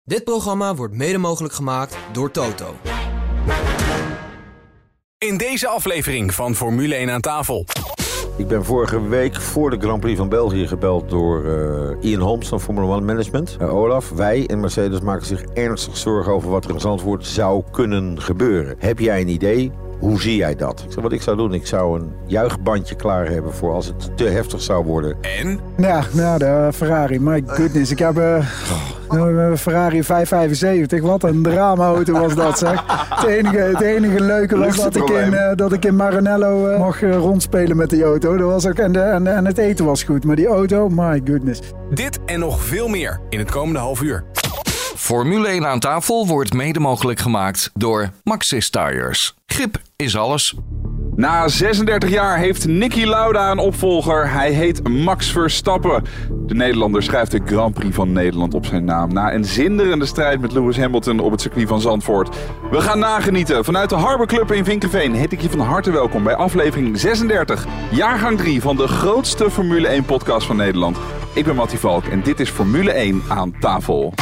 Dit programma wordt mede mogelijk gemaakt door Toto. In deze aflevering van Formule 1 aan tafel. Ik ben vorige week voor de Grand Prix van België gebeld door Ian Holmes van Formula 1 Management. Olaf, wij en Mercedes maken zich ernstig zorgen over wat er in Zandvoort zou kunnen gebeuren. Heb jij een idee? Hoe zie jij dat? Ik zei, wat ik zou doen, ik zou een juichbandje klaar hebben voor als het te heftig zou worden. En? Ja, de Ferrari, my goodness. Ik heb een Ferrari 575. Wat een drama-auto was dat, zeg. Het enige leuke was dat ik in Maranello mocht rondspelen met die auto. Dat was ook, en het eten was goed, maar die auto, my goodness. Dit en nog veel meer in het komende half uur. Formule 1 aan tafel wordt mede mogelijk gemaakt door Maxxis Tires. Grip is alles. Na 36 jaar heeft Niki Lauda een opvolger. Hij heet Max Verstappen. De Nederlander schrijft de Grand Prix van Nederland op zijn naam. Na een zinderende strijd met Lewis Hamilton op het circuit van Zandvoort. We gaan nagenieten. Vanuit de Harbor Club in Vinkeveen heet ik je van harte welkom bij aflevering 36. Jaargang 3 van de grootste Formule 1 podcast van Nederland. Ik ben Mattie Valk en dit is Formule 1 aan tafel.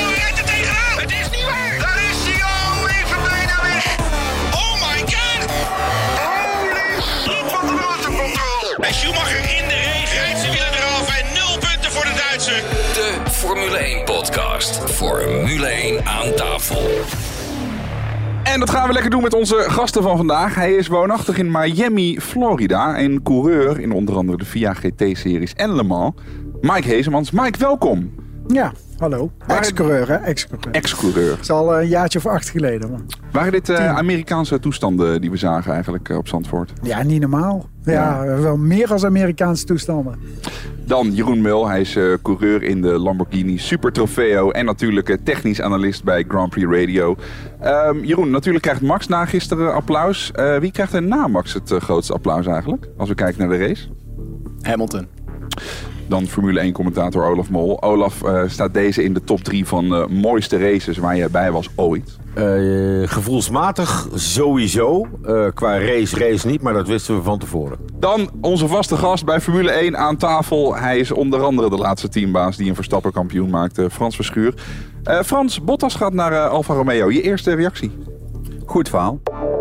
En Schumacher in de regen, rijdt zijn wielen eraf en 0 punten voor de Duitser. De Formule 1 podcast. Formule 1 aan tafel. En dat gaan we lekker doen met onze gasten van vandaag. Hij is woonachtig in Miami, Florida. En coureur in onder andere de FIA GT-series en Le Mans. Mike Heesemans. Mike, welkom. Ja, hallo. Ex-coureur, hè? Ex-coureur. Dat is al een jaartje of 8 geleden, man. Waren dit Amerikaanse toestanden die we zagen eigenlijk op Zandvoort? Ja, niet normaal. Ja, wel meer als Amerikaanse toestanden. Dan Jeroen Mul, hij is coureur in de Lamborghini Super Trofeo en natuurlijk technisch analist bij Grand Prix Radio. Jeroen, natuurlijk krijgt Max na gisteren applaus. Wie krijgt er na Max het grootste applaus eigenlijk, als we kijken naar de race? Hamilton. Dan Formule 1 commentator Olaf Mol. Olaf, staat deze in de top 3 van mooiste races waar je bij was ooit? Gevoelsmatig sowieso. Qua race niet, maar dat wisten we van tevoren. Dan onze vaste gast bij Formule 1 aan tafel. Hij is onder andere de laatste teambaas die een Verstappen kampioen maakte. Frans Verschuur. Frans, Bottas gaat naar Alfa Romeo. Je eerste reactie? Goed verhaal.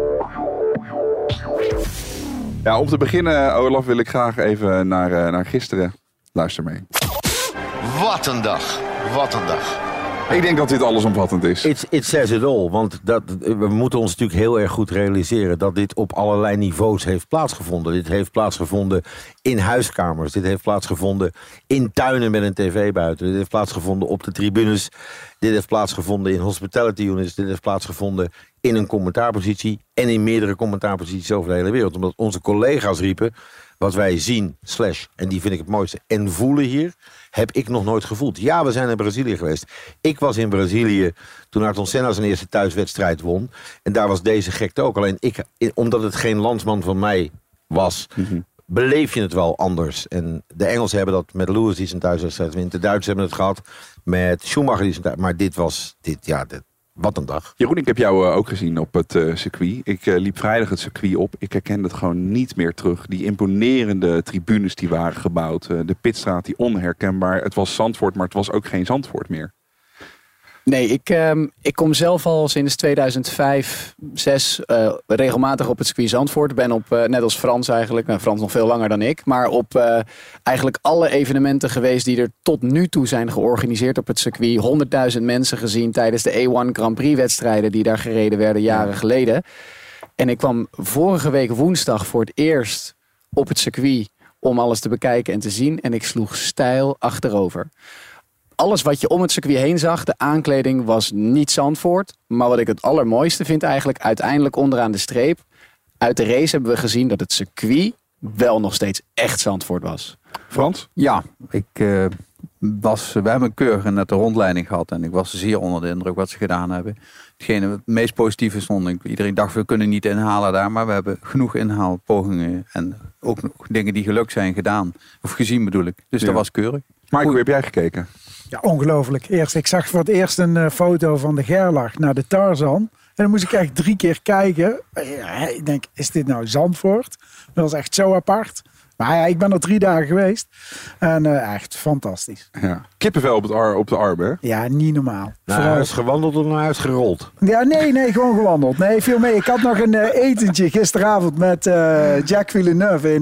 Ja, om te beginnen, Olaf, wil ik graag even naar gisteren. Luister mee. Wat een dag. Wat een dag. Ik denk dat dit allesomvattend is. It says it all. Want we moeten ons natuurlijk heel erg goed realiseren dat dit op allerlei niveaus heeft plaatsgevonden. Dit heeft plaatsgevonden in huiskamers. Dit heeft plaatsgevonden in tuinen met een tv buiten. Dit heeft plaatsgevonden op de tribunes. Dit heeft plaatsgevonden in hospitality units. Dit heeft plaatsgevonden in een commentaarpositie en in meerdere commentaarposities over de hele wereld. Omdat onze collega's riepen, wat wij zien, en die vind ik het mooiste, en voelen hier, heb ik nog nooit gevoeld. Ja, we zijn in Brazilië geweest. Ik was in Brazilië toen Ayrton Senna zijn eerste thuiswedstrijd won. En daar was deze gekte ook. Alleen omdat het geen landsman van mij was, beleef je het wel anders. En de Engelsen hebben dat met Lewis die zijn thuiswedstrijd wint. De Duitsers hebben het gehad met Schumacher die zijn thuiswedstrijd. Maar wat een dag. Jeroen, ik heb jou ook gezien op het circuit. Ik liep vrijdag het circuit op. Ik herkende het gewoon niet meer terug. Die imponerende tribunes die waren gebouwd. De pitstraat, die onherkenbaar. Het was Zandvoort, maar het was ook geen Zandvoort meer. Nee, ik kom zelf al sinds 2005, 2006 regelmatig op het circuit Zandvoort. Ben op, net als Frans eigenlijk, Frans nog veel langer dan ik, maar op eigenlijk alle evenementen geweest die er tot nu toe zijn georganiseerd op het circuit. 100.000 mensen gezien tijdens de A1 Grand Prix wedstrijden die daar gereden werden jaren geleden. En ik kwam vorige week woensdag voor het eerst op het circuit om alles te bekijken en te zien. En ik sloeg steil achterover. Alles wat je om het circuit heen zag, de aankleding was niet Zandvoort. Maar wat ik het allermooiste vind eigenlijk, uiteindelijk onderaan de streep. Uit de race hebben we gezien dat het circuit wel nog steeds echt Zandvoort was. Frans? Ja, we hebben een keurige nette rondleiding gehad. En ik was zeer onder de indruk wat ze gedaan hebben. Het meest positieve stond, iedereen dacht we kunnen niet inhalen daar. Maar we hebben genoeg inhaalpogingen en ook nog dingen die gelukt zijn gedaan. Of gezien bedoel ik. Dus dat was keurig. Mike, hoe heb jij gekeken? Ja, ongelooflijk. Ik zag voor het eerst een foto van de Gerlach naar de Tarzan. En dan moest ik echt 3 keer kijken. Ja, ik denk, is dit nou Zandvoort? Dat was echt zo apart. Maar ja, ik ben er 3 dagen geweest. En echt fantastisch. Ja. Kippenvel op de arm, hè? Ja, niet normaal. Naar huis gewandeld of naar huis gerold? Ja, nee, gewoon gewandeld. Nee, veel mee. Ik had nog een etentje gisteravond met Jack Villeneuve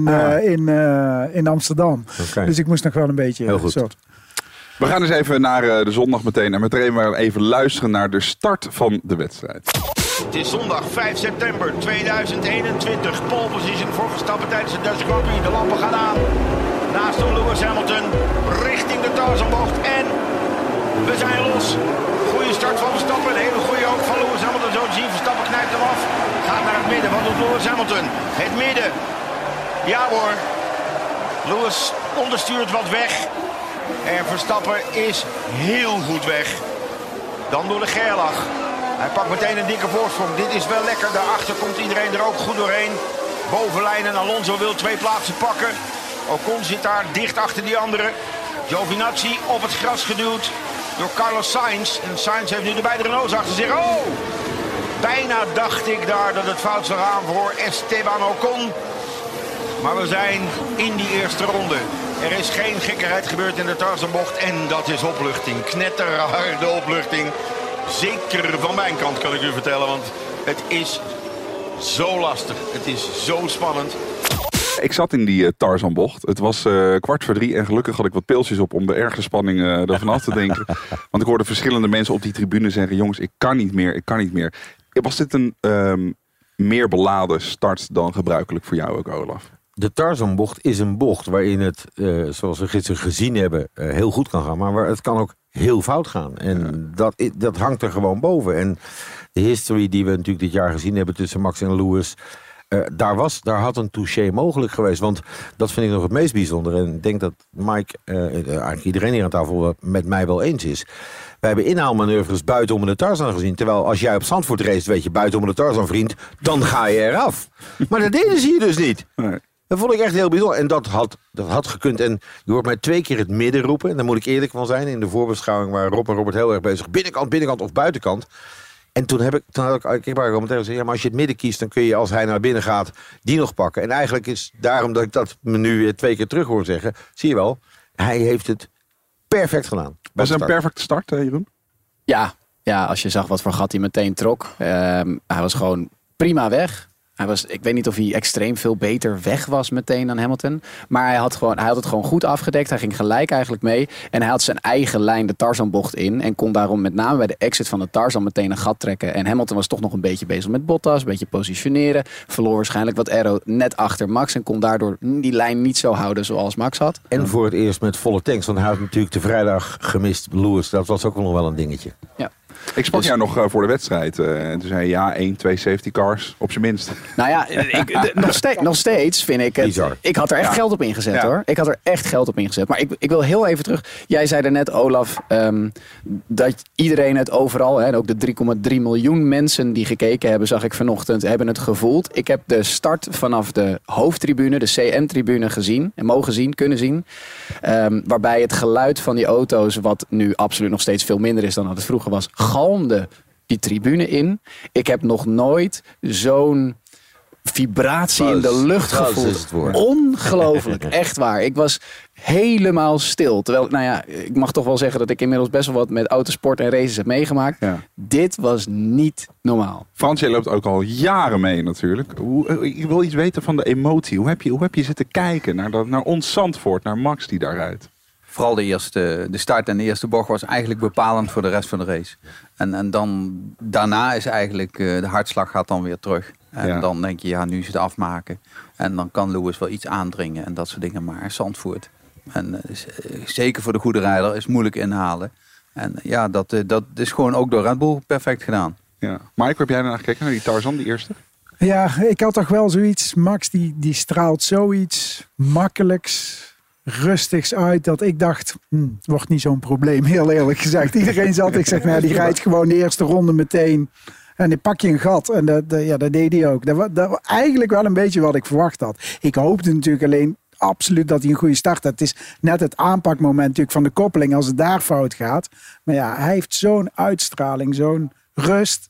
in Amsterdam. Okay. Dus ik moest nog wel een beetje... Heel goed. We gaan eens even naar de zondag meteen. En meteen maar even luisteren naar de start van de wedstrijd. Het is zondag 5 september 2021. Pole position voor Verstappen tijdens de Dutch Grand Prix. De lampen gaan aan. Naast hem Lewis Hamilton richting de Tarzanbocht. En we zijn los. Goede start van Verstappen. Een hele goede ook van Lewis Hamilton. Zo te zien, Verstappen knijpt hem af. Gaat naar het midden. Wat doet Lewis Hamilton? Het midden. Ja hoor. Lewis onderstuurt wat weg. En Verstappen is heel goed weg. Dan door de Gerlach. Hij pakt meteen een dikke voorsprong. Dit is wel lekker. Daarachter komt iedereen er ook goed doorheen. Bovenlijn en Alonso wil 2 plaatsen pakken. Ocon zit daar dicht achter die andere. Giovinazzi op het gras geduwd door Carlos Sainz. En Sainz heeft nu de beide Renaults achter zich. Oh! Bijna dacht ik daar dat het fout zou gaan voor Esteban Ocon. Maar we zijn in die eerste ronde. Er is geen gekkigheid gebeurd in de Tarzanbocht. En dat is opluchting. Knetterharde opluchting. Zeker van mijn kant kan ik u vertellen. Want het is zo lastig. Het is zo spannend. Ik zat in die Tarzanbocht. Het was 2:15 en gelukkig had ik wat pilsjes op om de erge spanning ervan af te denken. Want ik hoorde verschillende mensen op die tribune zeggen... jongens, ik kan niet meer. Was dit een meer beladen start dan gebruikelijk voor jou ook, Olaf? De Tarzanbocht is een bocht waarin het, zoals we gisteren gezien hebben, heel goed kan gaan. Maar waar het kan ook heel fout gaan. En dat hangt er gewoon boven. En de history die we natuurlijk dit jaar gezien hebben tussen Max en Lewis... Daar had een touché mogelijk geweest. Want dat vind ik nog het meest bijzondere. En ik denk dat Mike, eigenlijk iedereen hier aan tafel met mij wel eens is. We hebben inhaalmanoeuvres buiten om de Tarzan gezien. Terwijl als jij op Zandvoort race, weet je, buiten om de Tarzan, vriend, dan ga je eraf. Maar dat deden ze hier dus niet. Nee. Dat vond ik echt heel bijzonder. En dat had gekund. En je hoort mij 2 keer het midden roepen. En daar moet ik eerlijk van zijn. In de voorbeschouwing waren Rob en Robert heel erg bezig. Binnenkant of buitenkant. En toen had ik gezegd, ja, maar als je het midden kiest, dan kun je als hij naar binnen gaat, die nog pakken. En eigenlijk is daarom dat ik dat me nu weer 2 keer terug hoor zeggen. Zie je wel, hij heeft het perfect gedaan. Was het een perfecte start, Jeroen? Ja, als je zag wat voor gat hij meteen trok. Hij was gewoon prima weg. Ik weet niet of hij extreem veel beter weg was meteen dan Hamilton. Maar hij had het gewoon goed afgedekt. Hij ging gelijk eigenlijk mee. En hij had zijn eigen lijn de Tarzanbocht in. En kon daarom met name bij de exit van de Tarzan meteen een gat trekken. En Hamilton was toch nog een beetje bezig met Bottas. Een beetje positioneren. Verloor waarschijnlijk wat aero net achter Max. En kon daardoor die lijn niet zo houden zoals Max had. En voor het eerst met volle tanks. Want hij had natuurlijk de vrijdag gemist. Lewis, dat was ook nog wel een dingetje. Ja. Ik sprak jou nog voor de wedstrijd. En toen zei je 1, 2 safety cars op zijn minst. Nou ja, nog steeds vind ik het... Bizar. Ik had er echt geld op ingezet hoor. Ik had er echt geld op ingezet. Maar ik wil heel even terug. Jij zei er net, Olaf, dat iedereen het overal... en ook de 3,3 miljoen mensen die gekeken hebben, zag ik vanochtend, hebben het gevoeld. Ik heb de start vanaf de hoofdtribune, de CM-tribune gezien. En kunnen zien. Waarbij het geluid van die auto's, wat nu absoluut nog steeds veel minder is dan dat het vroeger was, galmde die tribune in. Ik heb nog nooit zo'n vibratie in de lucht gevoeld. Ongelooflijk, echt waar. Ik was helemaal stil. Terwijl, nou ja, ik mag toch wel zeggen dat ik inmiddels best wel wat met autosport en races heb meegemaakt. Ja. Dit was niet normaal. Frans, jij loopt ook al jaren mee natuurlijk. Ik wil iets weten van de emotie. Hoe heb je zitten kijken naar ons Zandvoort, naar Max die daar rijdt? Vooral de start en de eerste bocht was eigenlijk bepalend voor de rest van de race. En dan daarna is eigenlijk de hartslag gaat dan weer terug. En dan denk je, ja, nu is het afmaken. En dan kan Lewis wel iets aandringen en dat soort dingen. Maar Zandvoort, en zeker voor de goede rijder, is moeilijk inhalen. En ja, dat is gewoon ook door Red Bull perfect gedaan. Ja. Mike, heb jij naar gekeken, naar die Tarzan, die eerste? Ja, ik had toch wel zoiets. Max die straalt zoiets makkelijks, rustigs uit, dat ik dacht, wordt niet zo'n probleem, heel eerlijk gezegd. Iedereen zat, ik zeg, die rijdt gewoon de eerste ronde meteen. En dan pak je een gat. En dat deed hij ook. Dat was eigenlijk wel een beetje wat ik verwacht had. Ik hoopte natuurlijk alleen absoluut dat hij een goede start had. Het is net het aanpakmoment natuurlijk van de koppeling als het daar fout gaat. Maar ja, hij heeft zo'n uitstraling, zo'n rust.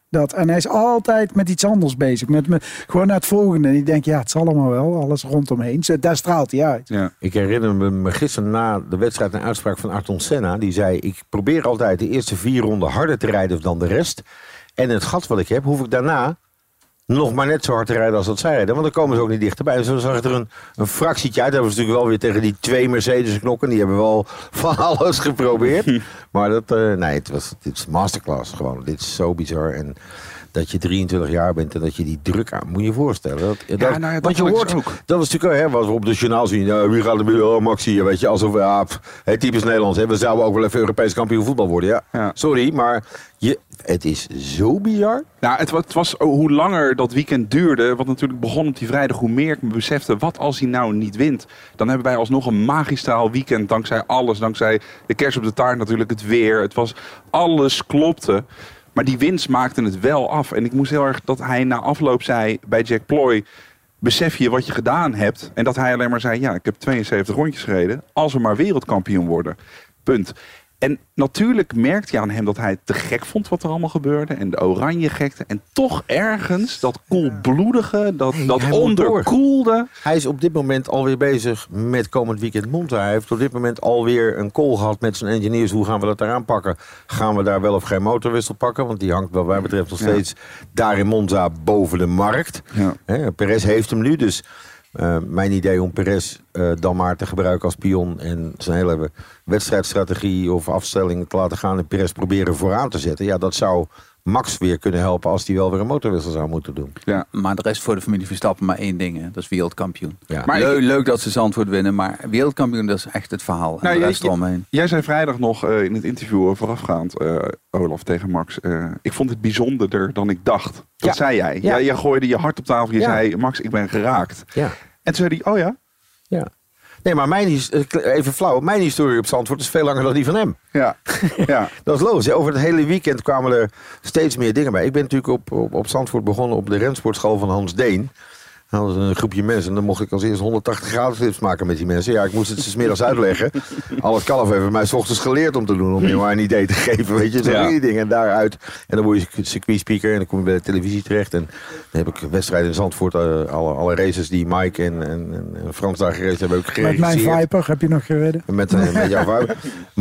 En hij is altijd met iets anders bezig. Gewoon naar het volgende. En ik denk, het zal allemaal wel. Alles rondomheen. Daar straalt hij uit. Ja. Ik herinner me gisteren na de wedstrijd een uitspraak van Ayrton Senna. Die zei, ik probeer altijd de eerste 4 ronden harder te rijden dan de rest. En het gat wat ik heb, hoef ik daarna nog maar net zo hard te rijden als dat zij rijden. Want dan komen ze ook niet dichterbij. En zo zag er een fractietje uit. Dat was natuurlijk wel weer tegen die 2 Mercedes knokken. Die hebben wel van alles geprobeerd. Maar dit is masterclass gewoon. Dit is zo bizar. En dat je 23 jaar bent en dat je die druk aan... Moet je je voorstellen. Want je hoort... Ook. Dat was natuurlijk wat we op de journaal zien. Wie gaat er Maxi? Weet je, alsof... typisch Nederlands. We zouden ook wel even Europees kampioen voetbal worden. Ja. Sorry, maar... Het is zo bizar. Nou, het was hoe langer dat weekend duurde, wat natuurlijk begon op die vrijdag, hoe meer ik me besefte, wat als hij nou niet wint? Dan hebben wij alsnog een magistraal weekend, dankzij alles, dankzij de kers op de taart natuurlijk, het weer. Alles klopte. Maar die winst maakte het wel af. En ik moest heel erg dat hij na afloop zei bij Jack Ploy, besef je wat je gedaan hebt? En dat hij alleen maar zei, ik heb 72 rondjes gereden, als we maar wereldkampioen worden. Punt. En natuurlijk merkte je aan hem dat hij het te gek vond wat er allemaal gebeurde. En de oranje gekte. En toch ergens dat koelbloedige, dat onderkoelde. Hij is op dit moment alweer bezig met komend weekend Monza. Hij heeft op dit moment alweer een call gehad met zijn engineers. Hoe gaan we dat eraan pakken? Gaan we daar wel of geen motorwissel pakken? Want die hangt wat mij betreft nog steeds daar in Monza boven de markt. Ja. Perez heeft hem nu, dus... mijn idee om Perez dan maar te gebruiken als pion en zijn hele wedstrijdstrategie of afstelling te laten gaan en Perez proberen vooraan te zetten. Ja, dat zou Max weer kunnen helpen als hij wel weer een motorwissel zou moeten doen. Ja, maar de rest voor de familie Verstappen maar 1 ding. Hè? Dat is wereldkampioen. Ja. Maar leuk dat ze Zandvoort winnen, maar wereldkampioen, dat is echt het verhaal. En de rest eromheen. Jij zei vrijdag nog in het interview voorafgaand, Olaf, tegen Max. Ik vond het bijzonderder dan ik dacht. Dat zei jij. Ja. Jij gooide je hart op tafel. Je zei, Max, ik ben geraakt. Ja. En toen zei hij, oh ja? Ja. Nee, maar even flauw. Mijn historie op Zandvoort is veel langer dan die van hem. Ja. Dat is logisch. Over het hele weekend kwamen er steeds meer dingen bij. Ik ben natuurlijk op Zandvoort begonnen op de rensportschool van Hans Deen. Dat was een groepje mensen en dan mocht ik als eerst 180 graden clips maken met die mensen. Ja, ik moest het 's middags uitleggen. Al het kalf heeft mij 's ochtends geleerd om te doen, om je maar een idee te geven. Weet je, zo'n ding. En daaruit. En dan word je circuitspeaker en dan kom je bij de televisie terecht. En dan heb ik wedstrijden in Zandvoort, alle races die Mike en Frans daar gereden hebben, ook geregisseerd. Met mijn Viper heb je nog gereden? Met jouw Viper.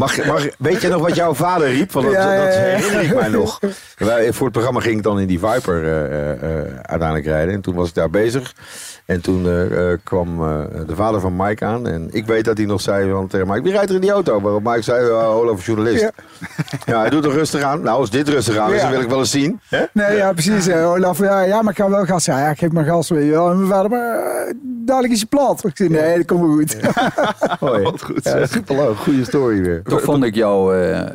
Weet je nog wat jouw vader riep? Want dat herinner ik mij nog. Voor het programma ging ik dan in die Viper uiteindelijk rijden. En toen was ik daar bezig. En toen kwam de vader van Mike aan. En ik weet dat hij nog zei tegen Mike, wie rijdt er in die auto? Waarop Mike zei, Olaf, journalist. Ja, hij doet er rustig aan. Nou, als dit rustig aan is, dan wil ik wel eens zien. Hè? Nee, ja, precies. Olaf, ja, maar ik ga wel gas. Ja, geef maar gas. Weet je wel. En mijn vader, maar dadelijk is je plat. Ik zei, nee, dat komt wel goed. Wat goed. Ja, superleuk. Goede story weer. Toch vond ik jou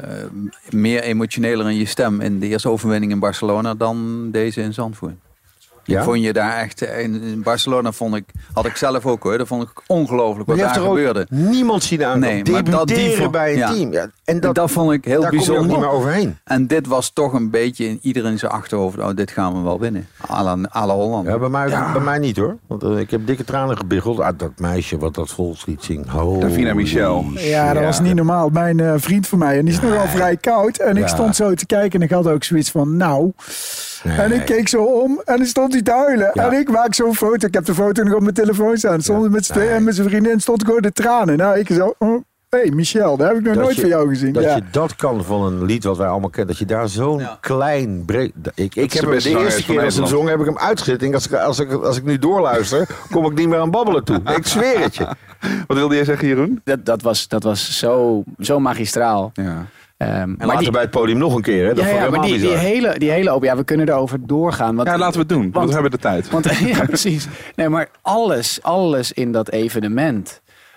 meer emotioneler in je stem in de eerste overwinning in Barcelona dan deze in Zandvoort. Ja? Ik vond je daar echt, in Barcelona had ik zelf ook hoor, dat vond ik ongelooflijk wat daar gebeurde. Niemand zien aan debuteren bij een team. Ja, en dat vond ik heel bijzonder. Daar kom je ook niet meer overheen. En dit was toch een beetje in iedereen zijn achterhoofd, dit gaan we wel winnen. À la Holland. Ja, bij mij niet hoor. Want ik heb dikke tranen gebiggeld. Dat meisje wat dat volkslied zingt. Davina Michel. Ja, dat was niet normaal. Mijn vriend van mij, en die is nogal vrij koud. En ik stond zo te kijken en ik had ook zoiets van, nou... Nee. En ik keek zo om en dan stond hij te huilen. Ja. En ik maak zo'n foto. Ik heb de foto nog op mijn telefoon staan. Stond met z'n tweeën en met zijn vriendin stond gewoon de tranen. Nou, ik zo... Hé, Michel, dat heb ik nog nooit van jou gezien. Dat je dat kan van een lied wat wij allemaal kennen. Dat je daar zo'n klein... Ik heb hem de eerste keer als een zong heb ik hem uitgezet. En als ik nu doorluister, kom ik niet meer aan babbelen toe. Ik zweer het je. Wat wilde jij zeggen, Jeroen? Dat was zo magistraal. Ja. En maar later bij het podium nog een keer. Hè? Dat maar die hele open, ja, we kunnen erover doorgaan. Want, laten we het doen, want we hebben de tijd. Ja, precies. Nee, maar alles in dat evenement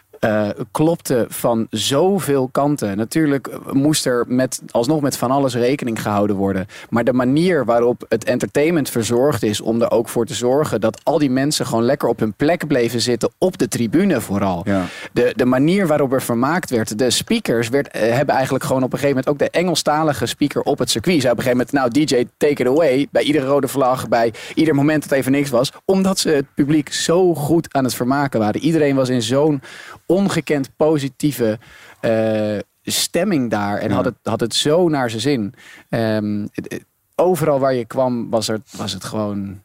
klopte van zoveel kanten. Natuurlijk moest er alsnog met van alles rekening gehouden worden. Maar de manier waarop het entertainment verzorgd is om er ook voor te zorgen dat al die mensen gewoon lekker op hun plek bleven zitten op de tribune vooral. Ja. De manier waarop er vermaakt werd. De speakers hebben eigenlijk gewoon op een gegeven moment ook de Engelstalige speaker op het circuit. Zei op een gegeven moment, nou DJ, take it away. Bij iedere rode vlag, bij ieder moment dat even niks was. Omdat ze het publiek zo goed aan het vermaken waren. Iedereen was in zo'n ongekend positieve stemming daar. En had het zo naar zijn zin. overal waar je kwam was het gewoon...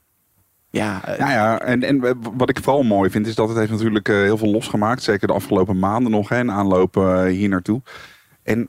En wat ik vooral mooi vind is dat het heeft natuurlijk heel veel losgemaakt. Zeker de afgelopen maanden nog, in aanloop hier naartoe. En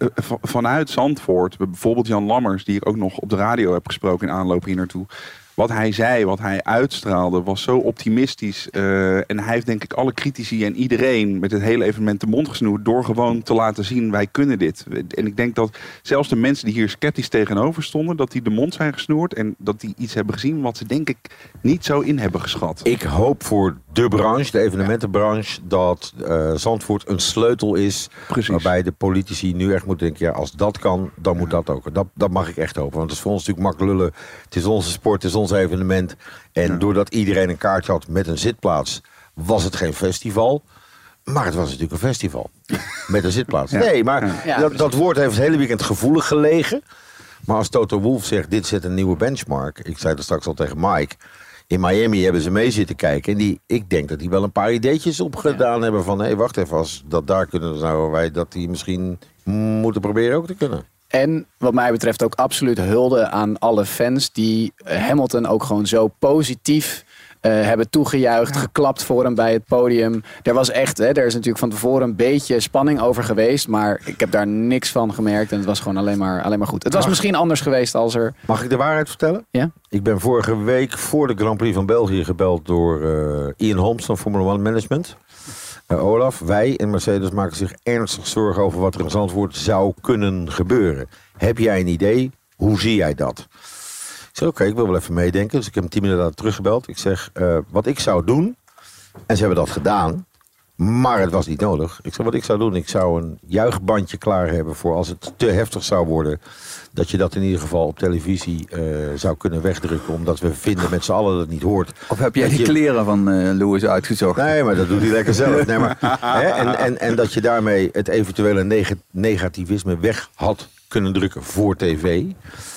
vanuit Zandvoort, bijvoorbeeld Jan Lammers, die ik ook nog op de radio heb gesproken in aanloop hier naartoe. Wat hij zei, wat hij uitstraalde, was zo optimistisch. En hij heeft denk ik alle critici en iedereen met het hele evenement de mond gesnoerd door gewoon te laten zien, wij kunnen dit. En ik denk dat zelfs de mensen die hier sceptisch tegenover stonden, dat die de mond zijn gesnoerd en dat die iets hebben gezien wat ze denk ik niet zo in hebben geschat. Ik hoop voor de branche, de evenementenbranche, dat Zandvoort een sleutel is. Precies. Waarbij de politici nu echt moeten denken, als dat kan, dan moet dat ook. Dat mag ik echt hopen. Want het is voor ons natuurlijk mak lullen. Het is onze sport, het is ons evenement. En doordat iedereen een kaartje had met een zitplaats, was het geen festival. Maar het was natuurlijk een festival. Met een zitplaats. Ja. Nee, maar dat woord heeft het hele weekend gevoelig gelegen. Maar als Toto Wolff zegt, dit zet een nieuwe benchmark. Ik zei dat straks al tegen Mike. In Miami hebben ze mee zitten kijken. En ik denk dat die wel een paar ideetjes opgedaan hebben van... hé, wacht even, als dat daar kunnen, zouden wij dat die misschien moeten proberen ook te kunnen. En wat mij betreft ook absoluut hulde aan alle fans die Hamilton ook gewoon zo positief hebben toegejuicht, geklapt voor hem bij het podium. Er was echt, er is natuurlijk van tevoren een beetje spanning over geweest, maar ik heb daar niks van gemerkt en het was gewoon alleen maar goed. Het was misschien anders geweest als er... Mag ik de waarheid vertellen? Ja? Ik ben vorige week voor de Grand Prix van België gebeld door Ian Holmes van Formula 1 Management. Olaf, wij en Mercedes maken zich ernstig zorgen over wat er in Zandvoort zou kunnen gebeuren. Heb jij een idee? Hoe zie jij dat? Ik zeg, oké, ik wil wel even meedenken. Dus ik heb hem 10 minuten later teruggebeld. Ik zeg, wat ik zou doen... En ze hebben dat gedaan, maar het was niet nodig. Ik zeg, wat ik zou doen, ik zou een juichbandje klaar hebben voor als het te heftig zou worden. Dat je dat in ieder geval op televisie zou kunnen wegdrukken. Omdat we vinden met z'n allen dat het niet hoort. Of heb jij die kleren van Lewis uitgezocht? Nee, maar dat doet hij lekker zelf. Nee, maar, en dat je daarmee het eventuele negativisme weg had kunnen drukken voor tv.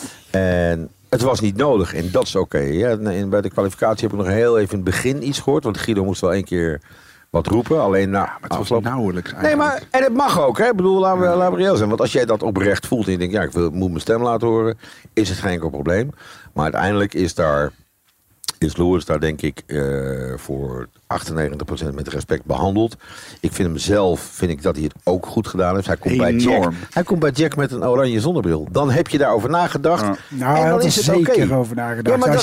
En het was niet nodig en dat is oké. Ja, bij de kwalificatie heb ik nog heel even in het begin iets gehoord. Want Guido moest wel 1 keer wat roepen. Alleen maar het was nauwelijks eigenlijk. Nee, maar en het mag ook. Hè? Ik bedoel, laten we reëel zijn. Want als jij dat oprecht voelt en je denkt, ja, ik moet mijn stem laten horen, is het geen enkel probleem. Maar uiteindelijk is Lewis daar denk ik voor 98% met respect behandeld. Ik vind hem zelf, dat hij het ook goed gedaan heeft. Hij komt bij Jack met een oranje zonnebril. Dan heb je daarover nagedacht. Ja. Nou, hij had er zeker over nagedacht. Ja,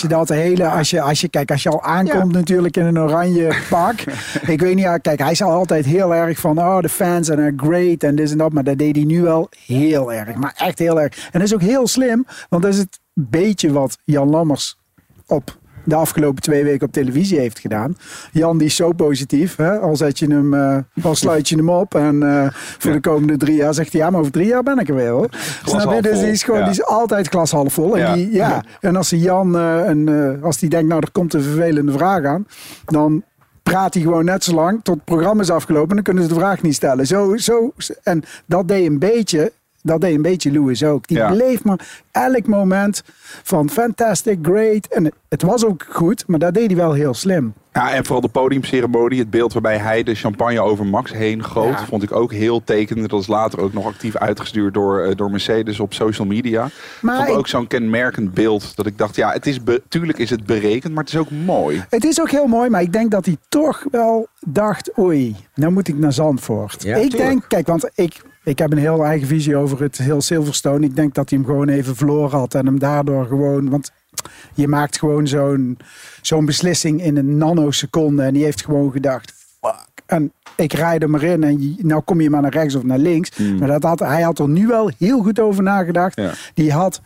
als je al aankomt natuurlijk in een oranje pak. Ik weet niet, kijk, hij is altijd heel erg van, de fans zijn great en dit en dat. Maar dat deed hij nu wel heel erg. Maar echt heel erg. En dat is ook heel slim, want dat is het beetje wat Jan Lammers op de afgelopen 2 weken op televisie heeft gedaan. Jan die is zo positief. Hè? Al sluit je hem op. En voor de komende 3 jaar zegt hij, ja, maar over 3 jaar ben ik er weer, hoor. Snap je? Dus die is altijd glas half vol. En, en als Jan, als die denkt, nou, er komt een vervelende vraag aan, dan praat hij gewoon net zo lang tot het programma is afgelopen en dan kunnen ze de vraag niet stellen. En dat deed een beetje Lewis ook. Die bleef maar elk moment van fantastic, great. En het was ook goed, maar dat deed hij wel heel slim. Ja, en vooral de podiumceremonie, het beeld waarbij hij de champagne over Max heen goot, vond ik ook heel tekenend. Dat is later ook nog actief uitgestuurd door Mercedes op social media. Maar vond ook zo'n kenmerkend beeld dat ik dacht, ja, tuurlijk is het berekend, maar het is ook mooi. Het is ook heel mooi, maar ik denk dat hij toch wel dacht, oei, nou moet ik naar Zandvoort. Ja, ik denk, kijk, want ik heb een heel eigen visie over het heel Silverstone. Ik denk dat hij hem gewoon even verloren had en hem daardoor gewoon, want je maakt gewoon zo'n beslissing in een nanoseconde. En die heeft gewoon gedacht, fuck. En ik rijd er maar in en nou kom je maar naar rechts of naar links. Maar hij had er nu wel heel goed over nagedacht. Ja. Die had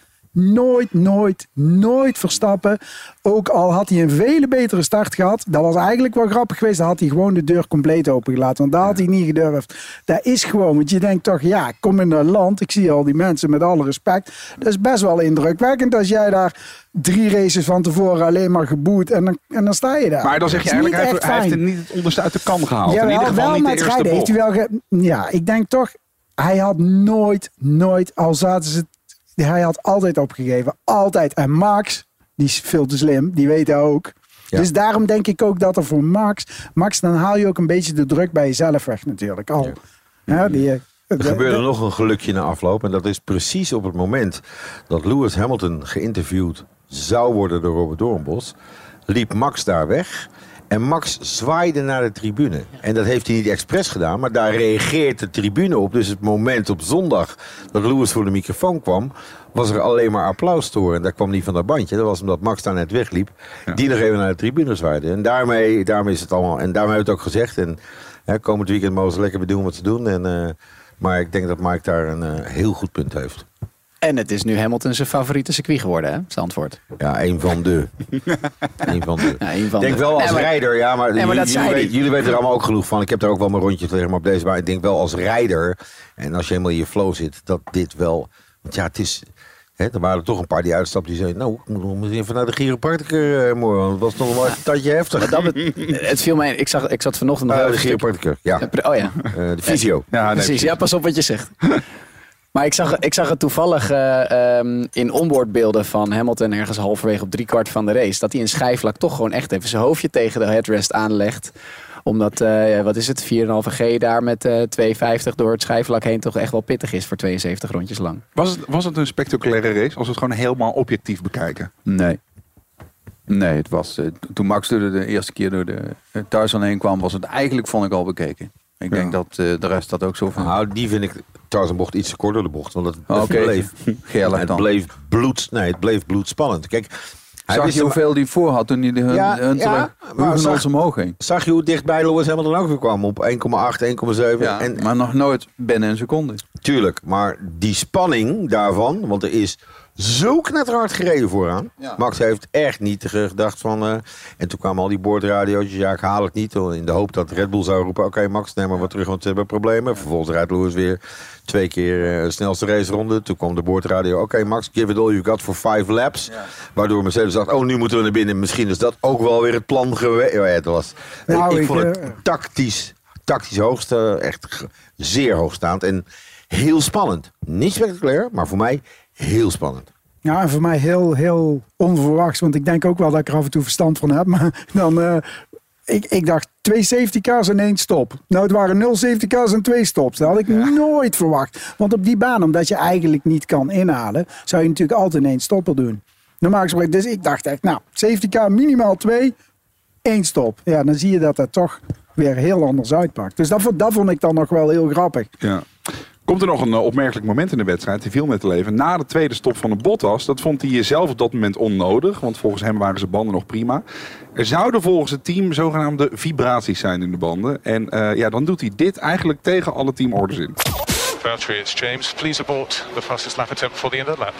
nooit Verstappen. Ook al had hij een vele betere start gehad. Dat was eigenlijk wel grappig geweest. Dan had hij gewoon de deur compleet opengelaten. Want daar had hij niet gedurfd. Dat is gewoon. Want je denkt toch, ja, ik kom in een land. Ik zie al die mensen met alle respect. Dat is best wel indrukwekkend als jij daar 3 races van tevoren alleen maar geboet. En dan sta je daar. Maar dan zeg je eigenlijk, hij heeft er niet het onderste uit de kan gehaald. Ja, in ieder geval niet de eerste bocht. Heeft hij wel ik denk toch, hij had nooit, al zaten ze... Hij had altijd opgegeven. Altijd. En Max, die is veel te slim. Die weet dat ook. Ja. Dus daarom denk ik ook dat er voor Max, dan haal je ook een beetje de druk bij jezelf weg natuurlijk. Er gebeurde nog een gelukje na afloop. En dat is precies op het moment dat Lewis Hamilton geïnterviewd zou worden door Robert Doornbos. Liep Max daar weg. En Max zwaaide naar de tribune. En dat heeft hij niet expres gedaan, maar daar reageert de tribune op. Dus het moment op zondag dat Lewis voor de microfoon kwam, was er alleen maar applaus te horen. En daar kwam niet van dat bandje. Dat was omdat Max daar net wegliep. Ja. Die nog even naar de tribune zwaaide. En daarmee is het allemaal. En daarmee hebben we het ook gezegd. En komend weekend mogen ze lekker weer doen wat ze doen. Maar ik denk dat Mike daar een heel goed punt heeft. En het is nu Hamilton zijn favoriete circuit geworden, hè? Zandvoort. Ja, een van de. Ik denk wel als rijder, maar jullie weten er allemaal ook genoeg van. Ik heb daar ook wel mijn rondjes liggen, maar op deze baan. Ik denk wel als rijder, en als je helemaal in je flow zit, dat dit wel. Want ja, het is. Er waren er toch een paar die uitstapten die zeiden, nou, ik moet nog misschien even naar de chiropracticus morgen. Want het was toch wel een tandje heftig. Het viel mij, ik zat vanochtend nog de chiropracticus, ja. Oh ja. De fysio. Ja, precies, ja, pas op wat je zegt. Maar ik zag het toevallig in onboardbeelden van Hamilton ergens halverwege op 3/4 van de race. Dat hij in schijfvlak toch gewoon echt even zijn hoofdje tegen de headrest aanlegt. Omdat, wat is het, 4,5 G daar met 2,50 door het schijfvlak heen toch echt wel pittig is voor 72 rondjes lang. Was het een spectaculaire race als we het gewoon helemaal objectief bekijken? Nee, het was, toen Max de eerste keer door de Tarzan heen kwam, was het eigenlijk, vond ik, al bekeken. Ik denk dat de rest dat ook zo van. Nou, die vind ik Tarzanbocht iets te kort door de bocht. Want het bleef bloedspannend. Kijk, zag je hoeveel die voor had toen hij de Hugenholz omhoog ging? Zag je hoe dichtbij Lewis Hamilton ook weer kwam? Op 1,8, 1,7. Ja, maar nog nooit binnen een seconde. Tuurlijk, maar die spanning daarvan, want er is zo knetterhard gereden vooraan. Ja. Max heeft echt niet gedacht van. En toen kwamen al die boordradiootjes. Ja, ik haal het niet. In de hoop dat Red Bull zou roepen. Oké, Max, neem maar wat terug, want we hebben problemen. Vervolgens rijdt Lewis weer 2 keer de snelste raceronde. Toen kwam de boordradio. Oké, Max, give it all you got for 5 laps. Ja. Waardoor Mercedes dacht, nu moeten we naar binnen. Misschien is dat ook wel weer het plan geweest. Ja, het was. Ik vond het tactisch hoogst. Echt zeer hoogstaand. En heel spannend. Niet spectaculair, maar voor mij heel spannend. Ja, en voor mij heel, heel onverwachts. Want ik denk ook wel dat ik er af en toe verstand van heb. Maar dan, ik dacht 2 safety cars en 1 stop. Nou, het waren 0 safety cars en 2 stops. Dat had ik nooit verwacht. Want op die baan, omdat je eigenlijk niet kan inhalen, zou je natuurlijk altijd 1 stopper doen. Normaal gesproken, dus ik dacht echt, safety car minimaal 2, 1 stop. Ja, dan zie je dat het toch weer heel anders uitpakt. Dus dat vond ik dan nog wel heel grappig. Ja. Komt er nog een opmerkelijk moment in de wedstrijd. Die viel met te leven. Na de tweede stop van de Bottas. Dat vond hij zelf op dat moment onnodig. Want volgens hem waren zijn banden nog prima. Er zouden volgens het team zogenaamde vibraties zijn in de banden. En dan doet hij dit eigenlijk tegen alle teamorders in. Valtteri, it's James. Please abort the fastest lap attempt for the end of the lap.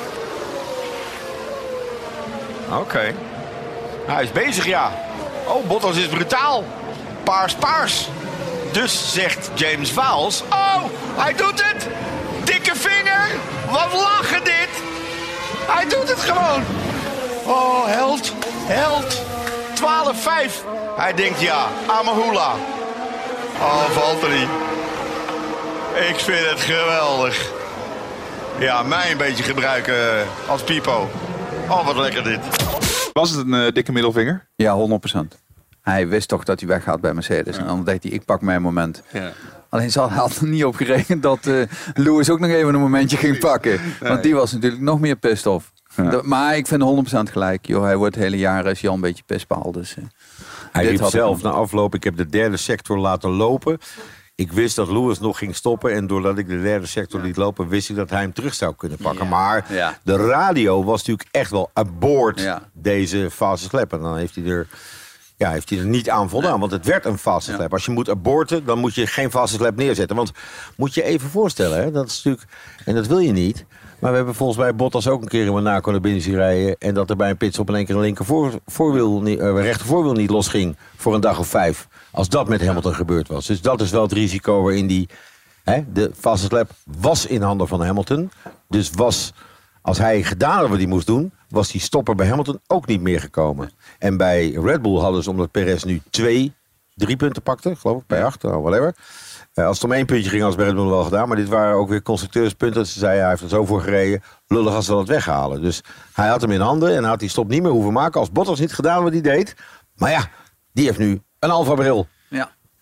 Oké. Hij is bezig, ja. Oh, Bottas is brutaal. Paars. Dus zegt James Vowles. Oh, hij doet het! Dikke vinger! Wat lachen dit! Hij doet het gewoon! Oh, held! 12-5. Hij denkt Amahula. Oh, Valtteri. Ik vind het geweldig. Ja, mij een beetje gebruiken als pipo. Oh, wat lekker dit. Was het een dikke middelvinger? Ja, 100%. Hij wist toch dat hij weggaat bij Mercedes. Ja. En dan dacht hij, ik pak mijn moment. Ja. Alleen hij had er niet op gerekend dat Lewis ook nog even een momentje ging pakken. Nee. Want die was natuurlijk nog meer pissed off. Ja. Maar ik vind 100% gelijk. Joh, hij wordt het hele jaar is hij al een beetje pestpaal. Dus, hij riep zelf na afloop, ik heb de derde sector laten lopen. Ik wist dat Lewis nog ging stoppen. En doordat ik de derde sector liet lopen, wist ik dat hij hem terug zou kunnen pakken. Ja. Maar de radio was natuurlijk echt wel aboard deze fastest lap. En dan heeft hij er niet aan voldaan, want het werd een fastest lap. Als je moet aborten, dan moet je geen fastest lap neerzetten. Want moet je even voorstellen, hè, dat is natuurlijk, en dat wil je niet. Maar we hebben volgens mij Bottas ook een keer in Monaco naar binnen zien rijden. En dat er bij een pitstop in één keer een rechter voorwiel niet losging voor een dag of 5. Als dat met Hamilton gebeurd was. Dus dat is wel het risico waarin de fastest lap was in handen van Hamilton. Dus als hij gedaan had wat hij moest doen, was die stopper bij Hamilton ook niet meer gekomen. En bij Red Bull hadden ze, omdat Perez nu 3 punten pakte, geloof ik, bij 8, whatever. Als het om 1 puntje ging, was bij Red Bull wel gedaan. Maar dit waren ook weer constructeurspunten. Ze zeiden, hij heeft er zo voor gereden. Lullig als ze dat weghalen. Dus hij had hem in handen en had die stop niet meer hoeven maken. Als Bottas niet gedaan wat hij deed. Maar ja, die heeft nu een Alfa bril. Ja.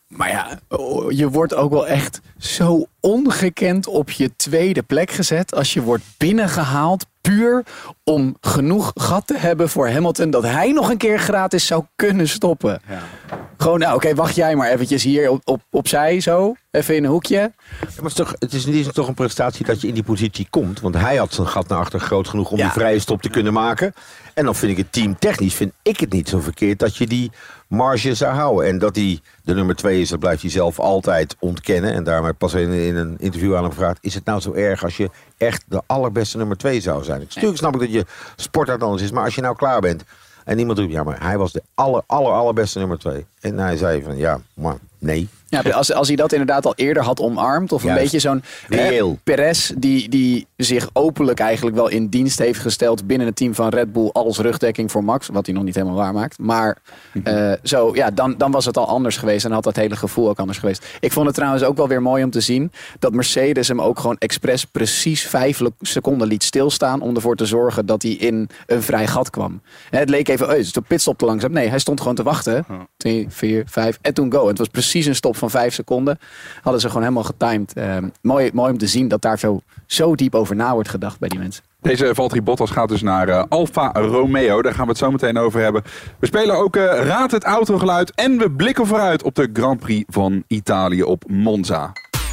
Maar ja, je wordt ook wel echt zo ongekend op je tweede plek gezet als je wordt binnengehaald puur om genoeg gat te hebben voor Hamilton dat hij nog een keer gratis zou kunnen stoppen. Ja. Gewoon, nou oké, wacht jij maar eventjes hier opzij zo, even in een hoekje. Ja, maar het is toch een prestatie dat je in die positie komt. Want hij had zijn gat naar achter groot genoeg om die vrije stop te kunnen maken. En dan vind ik het teamtechnisch vind ik het niet zo verkeerd dat je die marge zou houden. En dat hij de nummer 2 is, dat blijft hij zelf altijd ontkennen. En daarmee pas in een interview aan hem gevraagd, is het nou zo erg als je echt de allerbeste nummer 2 zou zijn? Natuurlijk snap ik dat je sportarts anders is, maar als je nou klaar bent en iemand doet, ja, maar hij was de allerbeste nummer 2. En hij zei van, ja, maar nee. Ja, als hij dat inderdaad al eerder had omarmd. Of een beetje zo'n Perez die zich openlijk eigenlijk wel in dienst heeft gesteld binnen het team van Red Bull als rugdekking voor Max. Wat hij nog niet helemaal waarmaakt. Maar dan was het al anders geweest. En had dat hele gevoel ook anders geweest. Ik vond het trouwens ook wel weer mooi om te zien dat Mercedes hem ook gewoon expres precies 5 seconden liet stilstaan om ervoor te zorgen dat hij in een vrij gat kwam. Het leek even, is de pitstop te langzaam? Nee, hij stond gewoon te wachten. 2, 4, 5 en toen go. Het was precies een stop van 5 seconden. Hadden ze gewoon helemaal getimed. Mooi om te zien dat daar zo diep over na wordt gedacht bij die mensen. Deze Valtteri Bottas gaat dus naar Alfa Romeo. Daar gaan we het zo meteen over hebben. We spelen ook Raad het autogeluid. En we blikken vooruit op de Grand Prix van Italië op Monza.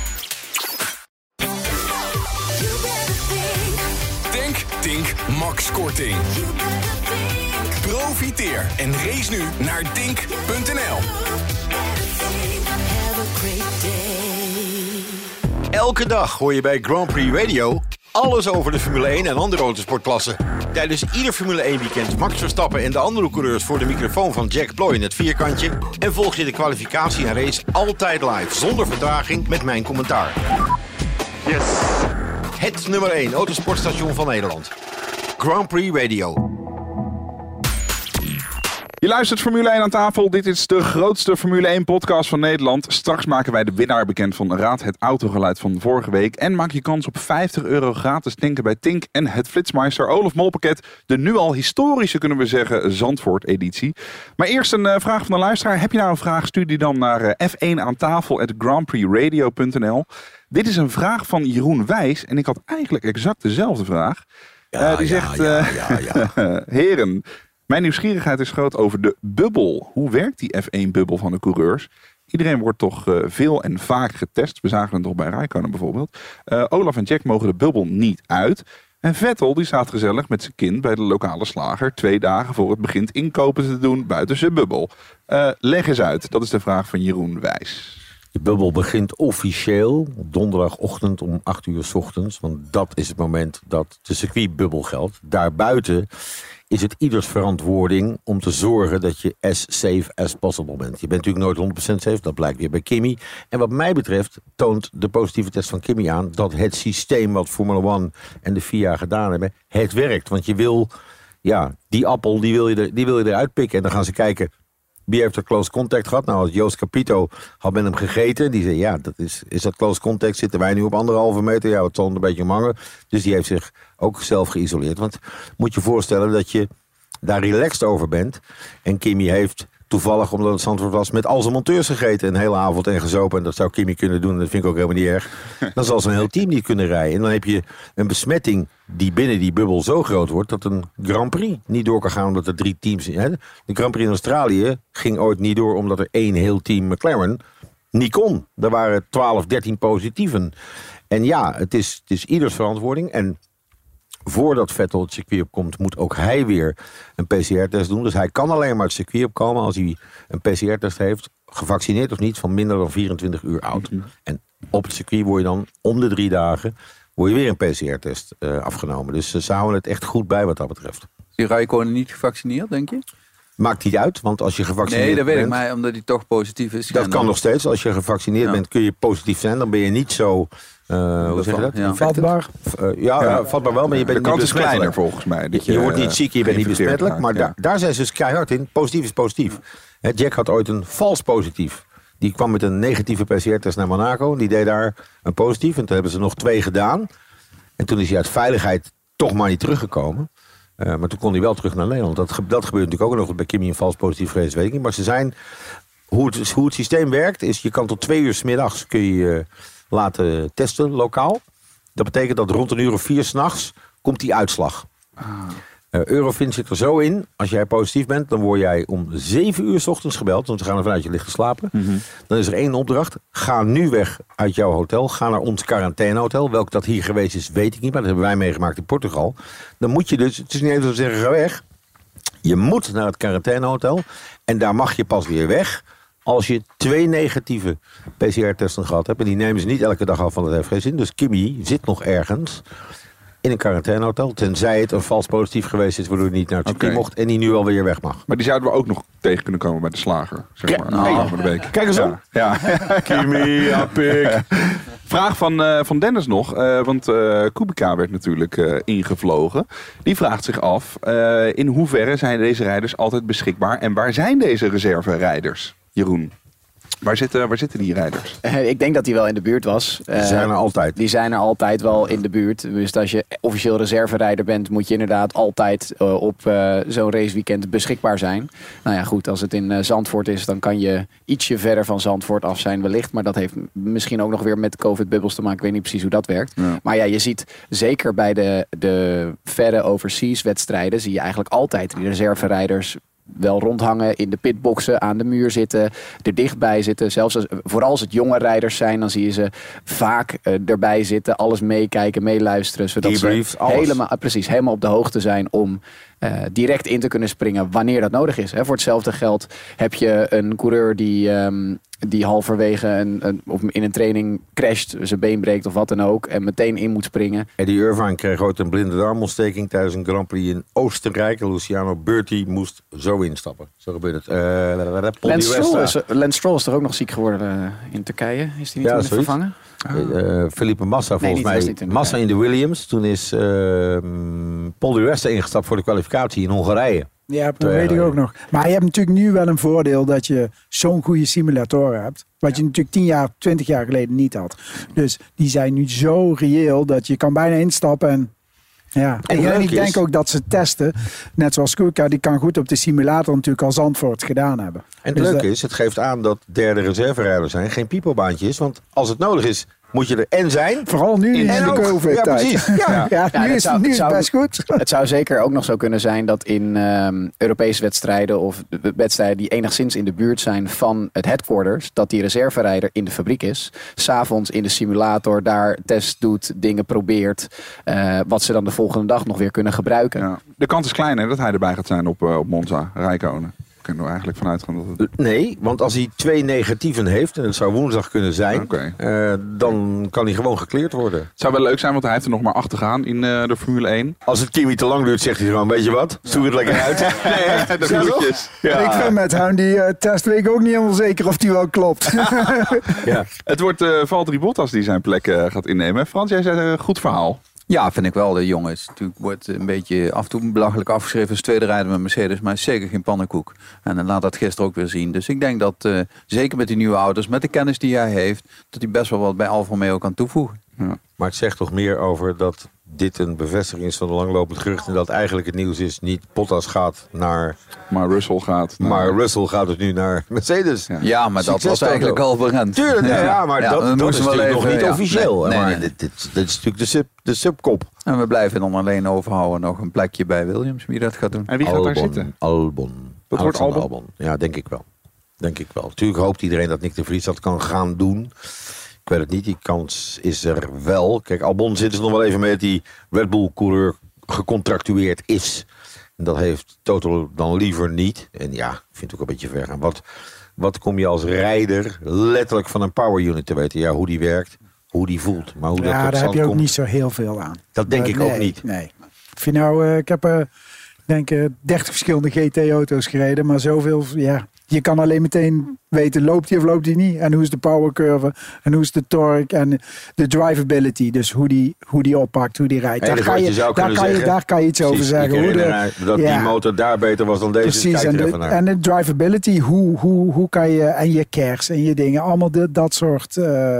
Tink Max Korting. Profiteer en race nu naar Tink.nl. Elke dag hoor je bij Grand Prix Radio alles over de Formule 1 en andere autosportklassen. Tijdens ieder Formule 1 weekend Max Verstappen en de andere coureurs voor de microfoon van Jack Ploy in het vierkantje. En volg je de kwalificatie en race altijd live, zonder vertraging, met mijn commentaar. Yes. Het nummer 1 autosportstation van Nederland. Grand Prix Radio. Je luistert Formule 1 aan tafel. Dit is de grootste Formule 1 podcast van Nederland. Straks maken wij de winnaar bekend van Raad het autogeluid van vorige week. En maak je kans op €50 gratis tanken bij Tink en het Flitsmeister Olaf Molpakket. De nu al historische, kunnen we zeggen, Zandvoort-editie. Maar eerst een vraag van de luisteraar. Heb je nou een vraag? Stuur die dan naar F1 aan tafel@grandprixradio.nl. Dit is een vraag van Jeroen Wijs. En ik had eigenlijk exact dezelfde vraag. Die zegt, heren, mijn nieuwsgierigheid is groot over de bubbel. Hoe werkt die F1-bubbel van de coureurs? Iedereen wordt toch veel en vaak getest. We zagen het toch bij Räikkönen bijvoorbeeld. Olaf en Jack mogen de bubbel niet uit. En Vettel die staat gezellig met zijn kind bij de lokale slager 2 dagen voor het begint inkopen te doen buiten zijn bubbel. Leg eens uit. Dat is de vraag van Jeroen Wijs. De bubbel begint officieel op donderdagochtend om 8:00 's ochtends. Want dat is het moment dat de circuitbubbel geldt. Daarbuiten is het ieders verantwoording om te zorgen dat je as safe as possible bent. Je bent natuurlijk nooit 100% safe, dat blijkt weer bij Kimi. En wat mij betreft toont de positieve test van Kimi aan dat het systeem wat Formula 1 en de FIA gedaan hebben, het werkt. Want je wil, die appel, die wil je eruit pikken. En dan gaan ze kijken, wie heeft er close contact gehad? Nou, Joost Capito had met hem gegeten. Die zei, is dat close contact? Zitten wij nu op 1,5 meter? Ja, het zal een beetje mangen. Dus die heeft zich ook zelf geïsoleerd. Want moet je voorstellen dat je daar relaxed over bent. En Kimi heeft toevallig, omdat het Zandvoort was, met al zijn monteurs gegeten een hele avond en gezopen. En dat zou Kimi kunnen doen. Dat vind ik ook helemaal niet erg. Dan zal zijn heel team niet kunnen rijden. En dan heb je een besmetting die binnen die bubbel zo groot wordt dat een Grand Prix niet door kan gaan omdat er 3 teams zijn. De Grand Prix in Australië ging ooit niet door omdat er 1 heel team McLaren niet kon. Er waren 12, 13 positieven. En ja, het is ieders verantwoording. En voordat Vettel het circuit opkomt, moet ook hij weer een PCR-test doen. Dus hij kan alleen maar het circuit opkomen als hij een PCR-test heeft, gevaccineerd of niet, van minder dan 24 uur oud. En op het circuit word je dan om de 3 dagen word je weer een PCR-test afgenomen. Dus ze houden het echt goed bij wat dat betreft. Is Räikkönen niet gevaccineerd, denk je? Maakt niet uit, want als je gevaccineerd bent... Nee, dat weet ik, maar omdat hij toch positief is. Dat kan nog steeds. Als je gevaccineerd bent, kun je positief zijn. Dan ben je niet zo... hoe zeg je dat? Ja. Vatbaar? Vatbaar wel, maar je bent de kans niet is kleiner volgens mij. Je wordt niet ziek, je bent niet besmettelijk. Maar daar zijn ze dus keihard in. Positief is positief. Jack had ooit een vals positief. Die kwam met een negatieve PCR-test naar Monaco. Die deed daar een positief. En toen hebben ze nog 2 gedaan. En toen is hij uit veiligheid toch maar niet teruggekomen. Maar toen kon hij wel terug naar Nederland. Dat gebeurt natuurlijk ook nog bij Kimi een vals positief geweest, weet ik niet. Maar ze zijn, Hoe het systeem werkt is, je kan tot 2 uur 's middags kun je laten testen lokaal. Dat betekent dat rond 1 uur of 4 's nachts komt die uitslag. Eurofins zit er zo in, als jij positief bent, dan word jij om 7 uur 's ochtends gebeld, want we gaan er vanuit je ligt te slapen. Dan is er 1 opdracht, ga nu weg uit jouw hotel, ga naar ons quarantainehotel. Welk dat hier geweest is, weet ik niet, maar dat hebben wij meegemaakt in Portugal. Dan moet je dus, het is niet eens zo zeggen, ga weg. Je moet naar het quarantainehotel en daar mag je pas weer weg als je 2 negatieve PCR-testen gehad hebt. En die nemen ze niet elke dag af, want dat heeft geen zin. Dus Kimmy zit nog ergens in een quarantainehotel, tenzij het een vals positief geweest is, waardoor hij niet naar het circuit mocht en die nu alweer weg mag. Maar die zouden we ook nog tegen kunnen komen bij de slager. Zeg maar, van de week. Kijk eens op. Ja. Kimmy, pik. Vraag van Dennis nog, want Kubica werd natuurlijk ingevlogen. Die vraagt zich af, in hoeverre zijn deze rijders altijd beschikbaar en waar zijn deze reserverijders, Jeroen? Waar zitten die rijders? Ik denk dat hij wel in de buurt was. Die zijn er altijd. Die zijn er altijd wel in de buurt. Dus als je officieel reserverijder bent, moet je inderdaad altijd op zo'n raceweekend beschikbaar zijn. Nou ja, goed, als het in Zandvoort is, dan kan je ietsje verder van Zandvoort af zijn wellicht. Maar dat heeft misschien ook nog weer met COVID-bubbels te maken. Ik weet niet precies hoe dat werkt. Ja. Maar ja, je ziet zeker bij de verre overseas wedstrijden, zie je eigenlijk altijd die reserverijders wel rondhangen, in de pitboxen, aan de muur zitten, er dichtbij zitten. Zelfs vooral als het jonge rijders zijn, dan zie je ze vaak erbij zitten, alles meekijken, meeluisteren, zodat debriefs, ze helemaal op de hoogte zijn om direct in te kunnen springen wanneer dat nodig is. Voor hetzelfde geld heb je een coureur die halverwege of in een training crasht, zijn been breekt of wat dan ook, en meteen in moet springen. Eddie Irvine kreeg ooit een blinde darmontsteking tijdens een Grand Prix in Oostenrijk. Luciano Berti moest zo instappen. Zo gebeurt het. Lance Stroll is toch ook nog ziek geworden in Turkije? Is die niet vervangen? Felipe Massa volgens mij. Massa in de Williams. Toen is Paul di Resta ingestapt voor de kwalificatie in Hongarije. Ja, dat weet ik ook nog. Maar je hebt natuurlijk nu wel een voordeel dat je zo'n goede simulatoren hebt. Wat je natuurlijk 20 jaar geleden niet had. Dus die zijn nu zo reëel dat je kan bijna instappen en ja. En ik denk ook dat ze testen, net zoals Kubica, die kan goed op de simulator natuurlijk al Zandvoort gedaan hebben. En het leuke is, het geeft aan dat derde reserverijder zijn geen pipobaantje is. Want als het nodig is, moet je er zijn. Vooral nu in de COVID-tijd. Ja, precies. Nu is het best goed. Het zou zeker ook nog zo kunnen zijn dat in Europese wedstrijden of wedstrijden die enigszins in de buurt zijn van het headquarters, dat die reserverijder in de fabriek is. 's Avonds in de simulator daar test doet, dingen probeert. Wat ze dan de volgende dag nog weer kunnen gebruiken. Ja. De kans is klein hè, dat hij erbij gaat zijn op Monza, Räikkönen. Kunnen we eigenlijk vanuit gaan dat het... Nee, want als hij 2 negatieven heeft, en het zou woensdag kunnen zijn, dan kan hij gewoon gekleerd worden. Het zou wel leuk zijn, want hij heeft er nog maar 8 te gaan in de Formule 1. Als het Kimi te lang duurt, zegt hij gewoon, weet je wat, stoer het lekker uit. Nee, de bloedjes. Ja. Ik vind met hem die testweek ook niet helemaal zeker of die wel klopt. Ja. Het wordt Valtteri Bottas die zijn plek gaat innemen. Frans, jij zei een goed verhaal. Ja, vind ik wel. De jongen is natuurlijk wordt een beetje af en toe belachelijk afgeschreven als tweede rijder met Mercedes, maar is zeker geen pannenkoek. En dan laat dat gisteren ook weer zien. Dus ik denk dat zeker met die nieuwe auto's, met de kennis die hij heeft, dat hij best wel wat bij Alfa Romeo kan toevoegen. Ja. Maar het zegt toch meer over dat dit een bevestiging is van de langlopend gerucht en dat eigenlijk het nieuws is niet Bottas gaat naar... Maar Russell gaat. Maar Russell gaat dus nu naar Mercedes. Ja, maar dat was eigenlijk al bekend. Tuurlijk, maar dat is natuurlijk nog niet officieel. Nee, maar dit is natuurlijk de subkop. En we blijven dan alleen overhouden nog een plekje bij Williams, wie dat gaat doen. En wie gaat daar zitten? Albon. Dat wordt Albon? Ja, denk ik wel. Natuurlijk hoopt iedereen dat Nick de Vries dat kan gaan doen. Ik weet het niet, die kans is er wel. Kijk, Albon zit dus nog wel even mee dat die Red Bull-coureur gecontractueerd is. En dat heeft Toto dan liever niet. En ja, ik vind het ook een beetje ver gaan. Wat kom je als rijder letterlijk van een power unit te weten? Ja, hoe die werkt, hoe die voelt. Maar hoe dat tot daar heb je ook komt, niet zo heel veel aan. Dat denk ik ook niet. Nee. Ik vind ik heb denk 30 verschillende GT-auto's gereden, maar zoveel, ja... Je kan alleen meteen weten, loopt hij of loopt hij niet? En hoe is de power curve? En hoe is de torque? En de drivability. Dus hoe die oppakt, hoe die rijdt. Daar kan je iets over zeggen. Die motor daar beter was dan deze. Precies, en de drivability. Hoe kan je, en je kers en je dingen. Allemaal dat soort...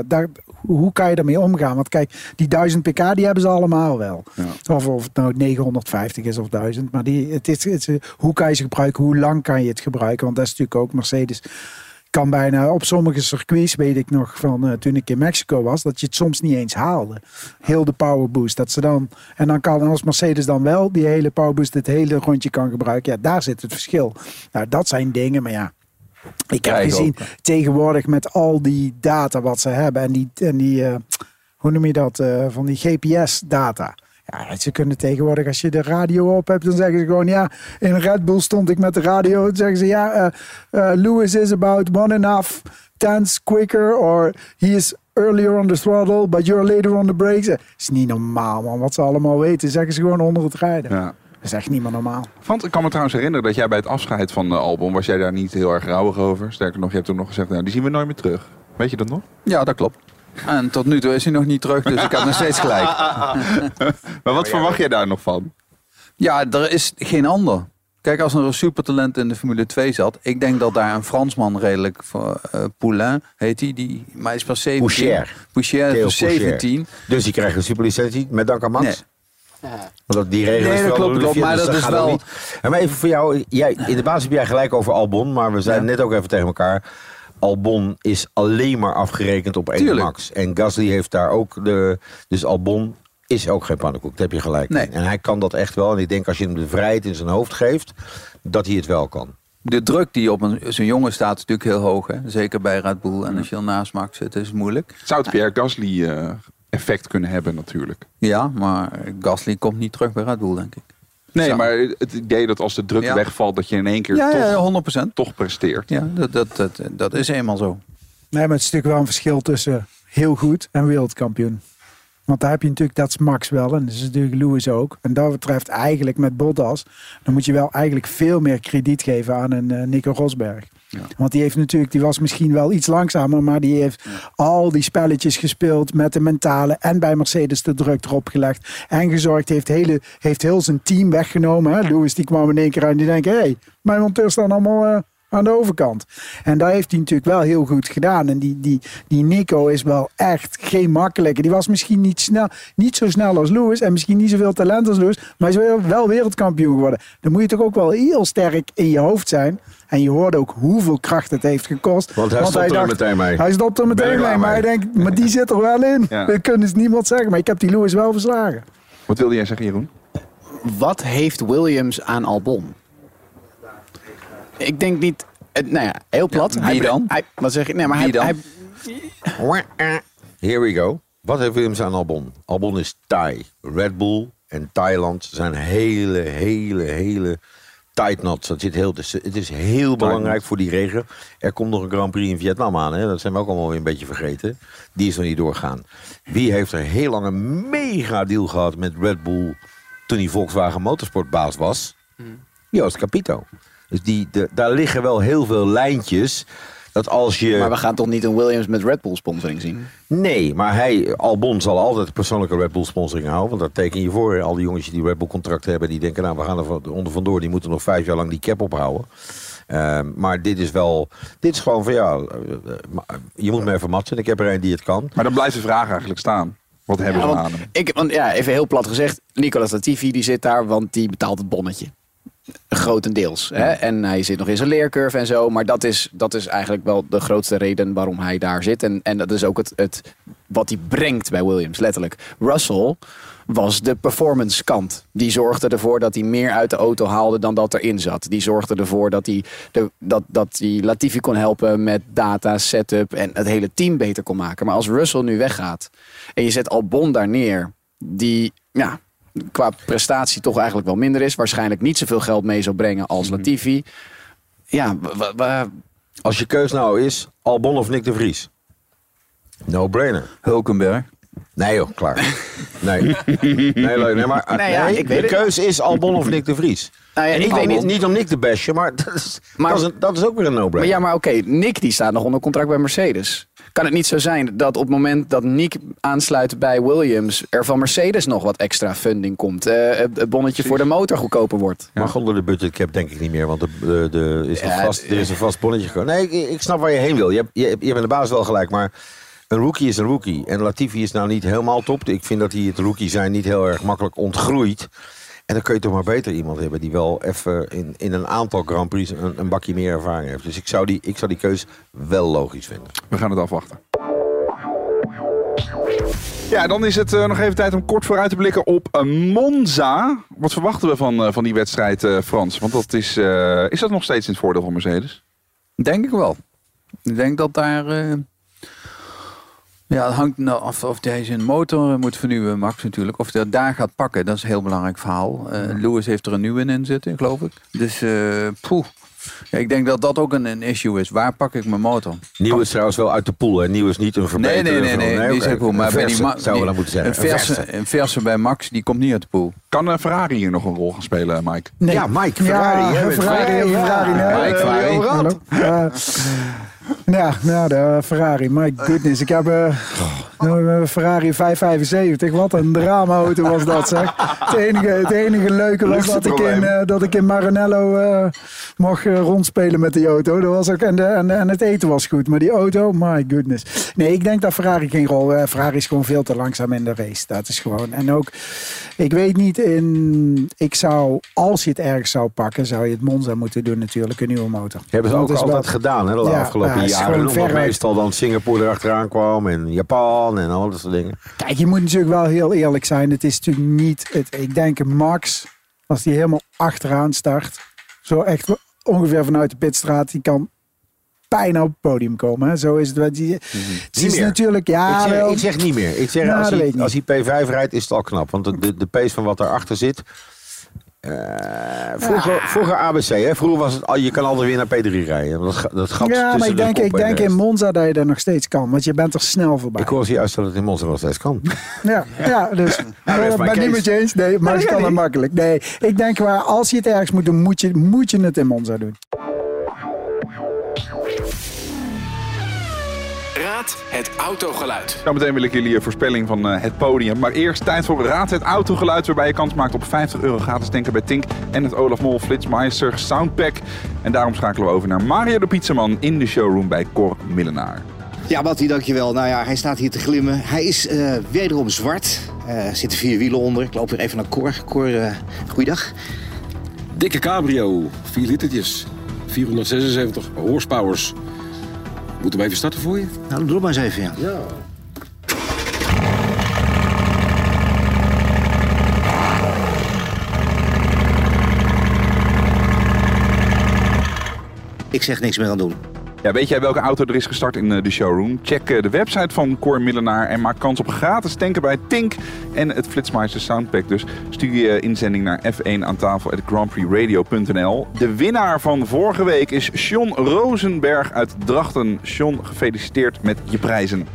hoe kan je daarmee omgaan? Want kijk, die 1000 pk, die hebben ze allemaal wel. Ja. Of het nou 950 is of 1000. Maar hoe kan je ze gebruiken? Hoe lang kan je het gebruiken? Want dat is natuurlijk ook Mercedes kan bijna op sommige circuits, weet ik nog van toen ik in Mexico was, dat je het soms niet eens haalde. Heel de power boost. Dat ze dan, en dan kan als Mercedes dan wel die hele power boost het hele rondje kan gebruiken. Ja, daar zit het verschil. Nou, dat zijn dingen, maar ja. Ik heb gezien tegenwoordig met al die data wat ze hebben en die hoe noem je dat, van die GPS-data. Ja, ze kunnen tegenwoordig, als je de radio op hebt, dan zeggen ze gewoon, ja, in Red Bull stond ik met de radio. Dan zeggen ze, ja, Lewis is about 1.5 tenths quicker, or he is earlier on the throttle, but you're later on the brakes. Dat is niet normaal, man. Wat ze allemaal weten, zeggen ze gewoon onder het rijden. Ja. Dat is echt niet meer normaal. Want ik kan me trouwens herinneren dat jij bij het afscheid van Albon, was jij daar niet heel erg rouwig over. Sterker nog, je hebt toen nog gezegd, nou, die zien we nooit meer terug. Weet je dat nog? Ja, dat klopt. En tot nu toe is hij nog niet terug, dus ik heb nog steeds gelijk. Maar wat verwacht jij daar nog van? Ja, er is geen ander. Kijk, als er een supertalent in de Formule 2 zat. Ik denk dat daar een Fransman redelijk, Poulain heet hij, maar hij is pas 17. Poucher is 17. Dus die krijgt een superlicentie met dank aan Max? Nee. Want die regel is wel klopt, maar dat is wel... Maar even voor jou, in de basis heb jij gelijk over Albon, maar we zeiden net ook even tegen elkaar, Albon is alleen maar afgerekend op 1 Max. En Gasly heeft daar ook dus Albon is ook geen pannenkoek, daar heb je gelijk. Nee. En hij kan dat echt wel. En ik denk als je hem de vrijheid in zijn hoofd geeft, dat hij het wel kan. De druk die op zo'n jongen staat is natuurlijk heel hoog. Hè? Zeker bij Red Bull. En als je al naast Max zit, is het moeilijk. Zou het Pierre Gasly effect kunnen hebben natuurlijk? Ja, maar Gasly komt niet terug bij Red Bull, denk ik. Nee, maar het idee dat als de druk wegvalt, dat je in één keer toch presteert. Ja, dat is eenmaal zo. Nee, maar het is natuurlijk wel een verschil tussen heel goed en wereldkampioen. Want daar heb je natuurlijk, dat is Max wel. En dat is natuurlijk Lewis ook. En dat betreft eigenlijk met Bottas, dan moet je wel eigenlijk veel meer krediet geven aan een Nico Rosberg. Ja. Want die heeft natuurlijk, die was misschien wel iets langzamer, maar die heeft al die spelletjes gespeeld met de mentale en bij Mercedes de druk erop gelegd en gezorgd, heeft heel zijn team weggenomen. Hè? Lewis die kwam in één keer uit en die denkt, hé, mijn monteurs staan allemaal aan de overkant. En daar heeft hij natuurlijk wel heel goed gedaan. En die Nico is wel echt geen makkelijke. Die was misschien niet zo snel als Lewis en misschien niet zoveel talent als Lewis, maar hij is wel wereldkampioen geworden. Dan moet je toch ook wel heel sterk in je hoofd zijn. En je hoorde ook hoeveel kracht het heeft gekost. Want hij stopt er meteen mee. Hij stopt er meteen mee, maar hij denkt, maar die zit er wel in. Ja. We kunnen het niemand zeggen, maar ik heb die Lewis wel verslagen. Wat wilde jij zeggen, Jeroen? Wat heeft Williams aan Albon? Ik denk niet... Nou ja, heel plat. Ja, wie dan? Wat zeg ik? Nee, maar wie dan? Here we go. Wat heeft Williams aan Albon? Albon is Thai. Red Bull en Thailand zijn hele tight knots. Het is heel belangrijk voor die regen. Er komt nog een Grand Prix in Vietnam aan. Hè? Dat zijn we ook allemaal weer een beetje vergeten. Die is nog niet doorgaan. Wie heeft er heel lang een mega deal gehad met Red Bull toen hij Volkswagen Motorsportbaas was? Joost Capito. Dus daar liggen wel heel veel lijntjes. Dat als je... Maar we gaan toch niet een Williams met Red Bull sponsoring zien? Nee, maar Albon zal altijd persoonlijke Red Bull sponsoring houden. Want daar teken je voor. Al die jongens die Red Bull contracten hebben, die denken, nou, we gaan er onder vandoor. Die moeten nog 5 jaar lang die cap ophouden. Maar dit is gewoon van, ja, je moet me even matchen. Ik heb er een die het kan. Maar dan blijft de vraag eigenlijk staan. Wat hebben ze aan hem? Even heel plat gezegd, Nicolas Latifi die zit daar, want die betaalt het bonnetje. Grotendeels. Hè? En hij zit nog in zijn leercurve en zo. Maar dat is eigenlijk wel de grootste reden waarom hij daar zit. En dat is ook het wat hij brengt bij Williams, letterlijk. Russell was de performance kant. Die zorgde ervoor dat hij meer uit de auto haalde dan dat erin zat. Die zorgde ervoor dat hij Latifi kon helpen met data, setup en het hele team beter kon maken. Maar als Russell nu weggaat en je zet Albon daar neer, die qua prestatie toch eigenlijk wel minder is. Waarschijnlijk niet zoveel geld mee zou brengen als Latifi. Ja, als je keus nou is Albon of Nick de Vries? No-brainer. Hulkenberg. Nee joh, klaar. Nee, maar de keus is Albon of Nick de Vries. Nou ja, ik weet niet om Nick te bashen, maar dat is ook weer een no-brainer. Maar oké, Nick die staat nog onder contract bij Mercedes. Kan het niet zo zijn dat op het moment dat Nick aansluit bij Williams er van Mercedes nog wat extra funding komt? Het bonnetje voor de motor goedkoper wordt. Ja. Maar onder de budgetcap denk ik niet meer, want er is een vast bonnetje gekomen. Nee, ik snap waar je heen wil. Je hebt in de basis wel gelijk, maar een rookie is een rookie. En Latifi is nou niet helemaal top. Ik vind dat hij het rookie zijn niet heel erg makkelijk ontgroeit. En dan kun je toch maar beter iemand hebben die wel even in een aantal Grand Prix een bakje meer ervaring heeft. Dus ik zou die keus wel logisch vinden. We gaan het afwachten. Ja, dan is het nog even tijd om kort vooruit te blikken op Monza. Wat verwachten we van die wedstrijd, Frans? Want dat is dat nog steeds in het voordeel van Mercedes? Denk ik wel. Ik denk dat daar... het hangt af of hij zijn motor moet vernieuwen, Max natuurlijk. Of hij daar gaat pakken, dat is een heel belangrijk verhaal. Lewis heeft er een nieuwe in zitten, geloof ik. Dus, Ja, ik denk dat dat ook een issue is. Waar pak ik mijn motor? Nieuw is trouwens wel uit de pool. Hè? Nieuw is niet een verbetering. Nee, die is ook cool. Maar bij die zouden we dan moeten zeggen. Een verse bij Max, die komt niet uit de pool. Kan Ferrari hier nog een rol gaan spelen, Mike? Nee. Ja, Mike, Ferrari. De Ferrari. My goodness. Ik heb een Ferrari 575. Wat een drama-auto was dat, zeg. Het enige leuke was dat ik in Maranello mocht rondspelen met die auto. Dat was ook, en het eten was goed. Maar die auto, my goodness. Nee, ik denk dat Ferrari geen rol... Ferrari is gewoon veel te langzaam in de race. Dat is gewoon... En ook, ik weet niet, ik zou, als je het ergens zou pakken, zou je het Monza moeten doen natuurlijk, een nieuwe motor. Hebben ze ook altijd gedaan, hè, de afgelopen jaren. Omdat meestal dan Singapore erachteraan kwam en Japan en al dat soort dingen. Kijk, je moet natuurlijk wel heel eerlijk zijn. Het is natuurlijk niet... ik denk Max, als die helemaal achteraan start, zo echt ongeveer vanuit de pitstraat, die kan bijna op het podium komen. Hè. Zo is het. Het is natuurlijk... Ja, ik zeg niet meer. Ik zeg, als hij P5 rijdt, is het al knap. Want de pace van wat daarachter zit... Vroeger ABC, hè? Vroeger was het, je kan altijd weer naar P3 rijden. Dat gat maar ik denk in Monza dat je dat nog steeds kan. Want je bent er snel voorbij. Ik hoor juist dat het in Monza nog steeds kan. Ja, dus ik ben niet met je eens. Nee, maar het kan dan makkelijk. Nee, ik denk als je het ergens moet doen, moet je het in Monza doen. Raad het autogeluid. Zometeen wil ik jullie een voorspelling van het podium. Maar eerst tijd voor Raad het autogeluid, waarbij je kans maakt op €50 gratis tanken bij Tink en het Olaf Mol Flitsmeister Soundpack. En daarom schakelen we over naar Mario de Pizzaman in de showroom bij Cor Millenaar. Ja, Mattie, dankjewel. Nou ja, hij staat hier te glimmen. Hij is wederom zwart. Er zitten 4 wielen onder. Ik loop weer even naar Cor. Cor, goeiedag. Dikke cabrio, 4 litertjes, 476 horsepowers. Moeten we even starten voor je? Nou, doe het maar eens even, ja. Ik zeg niks meer aan doen. Ja, weet jij welke auto er is gestart in de showroom? Check de website van Cor Millenaar en maak kans op gratis tanken bij Tink en het Flitsmeister Soundpack. Dus stuur je inzending naar f1aan_tafel@grandprixradio.nl. De winnaar van vorige week is John Rosenberg uit Drachten. John, gefeliciteerd met je prijzen.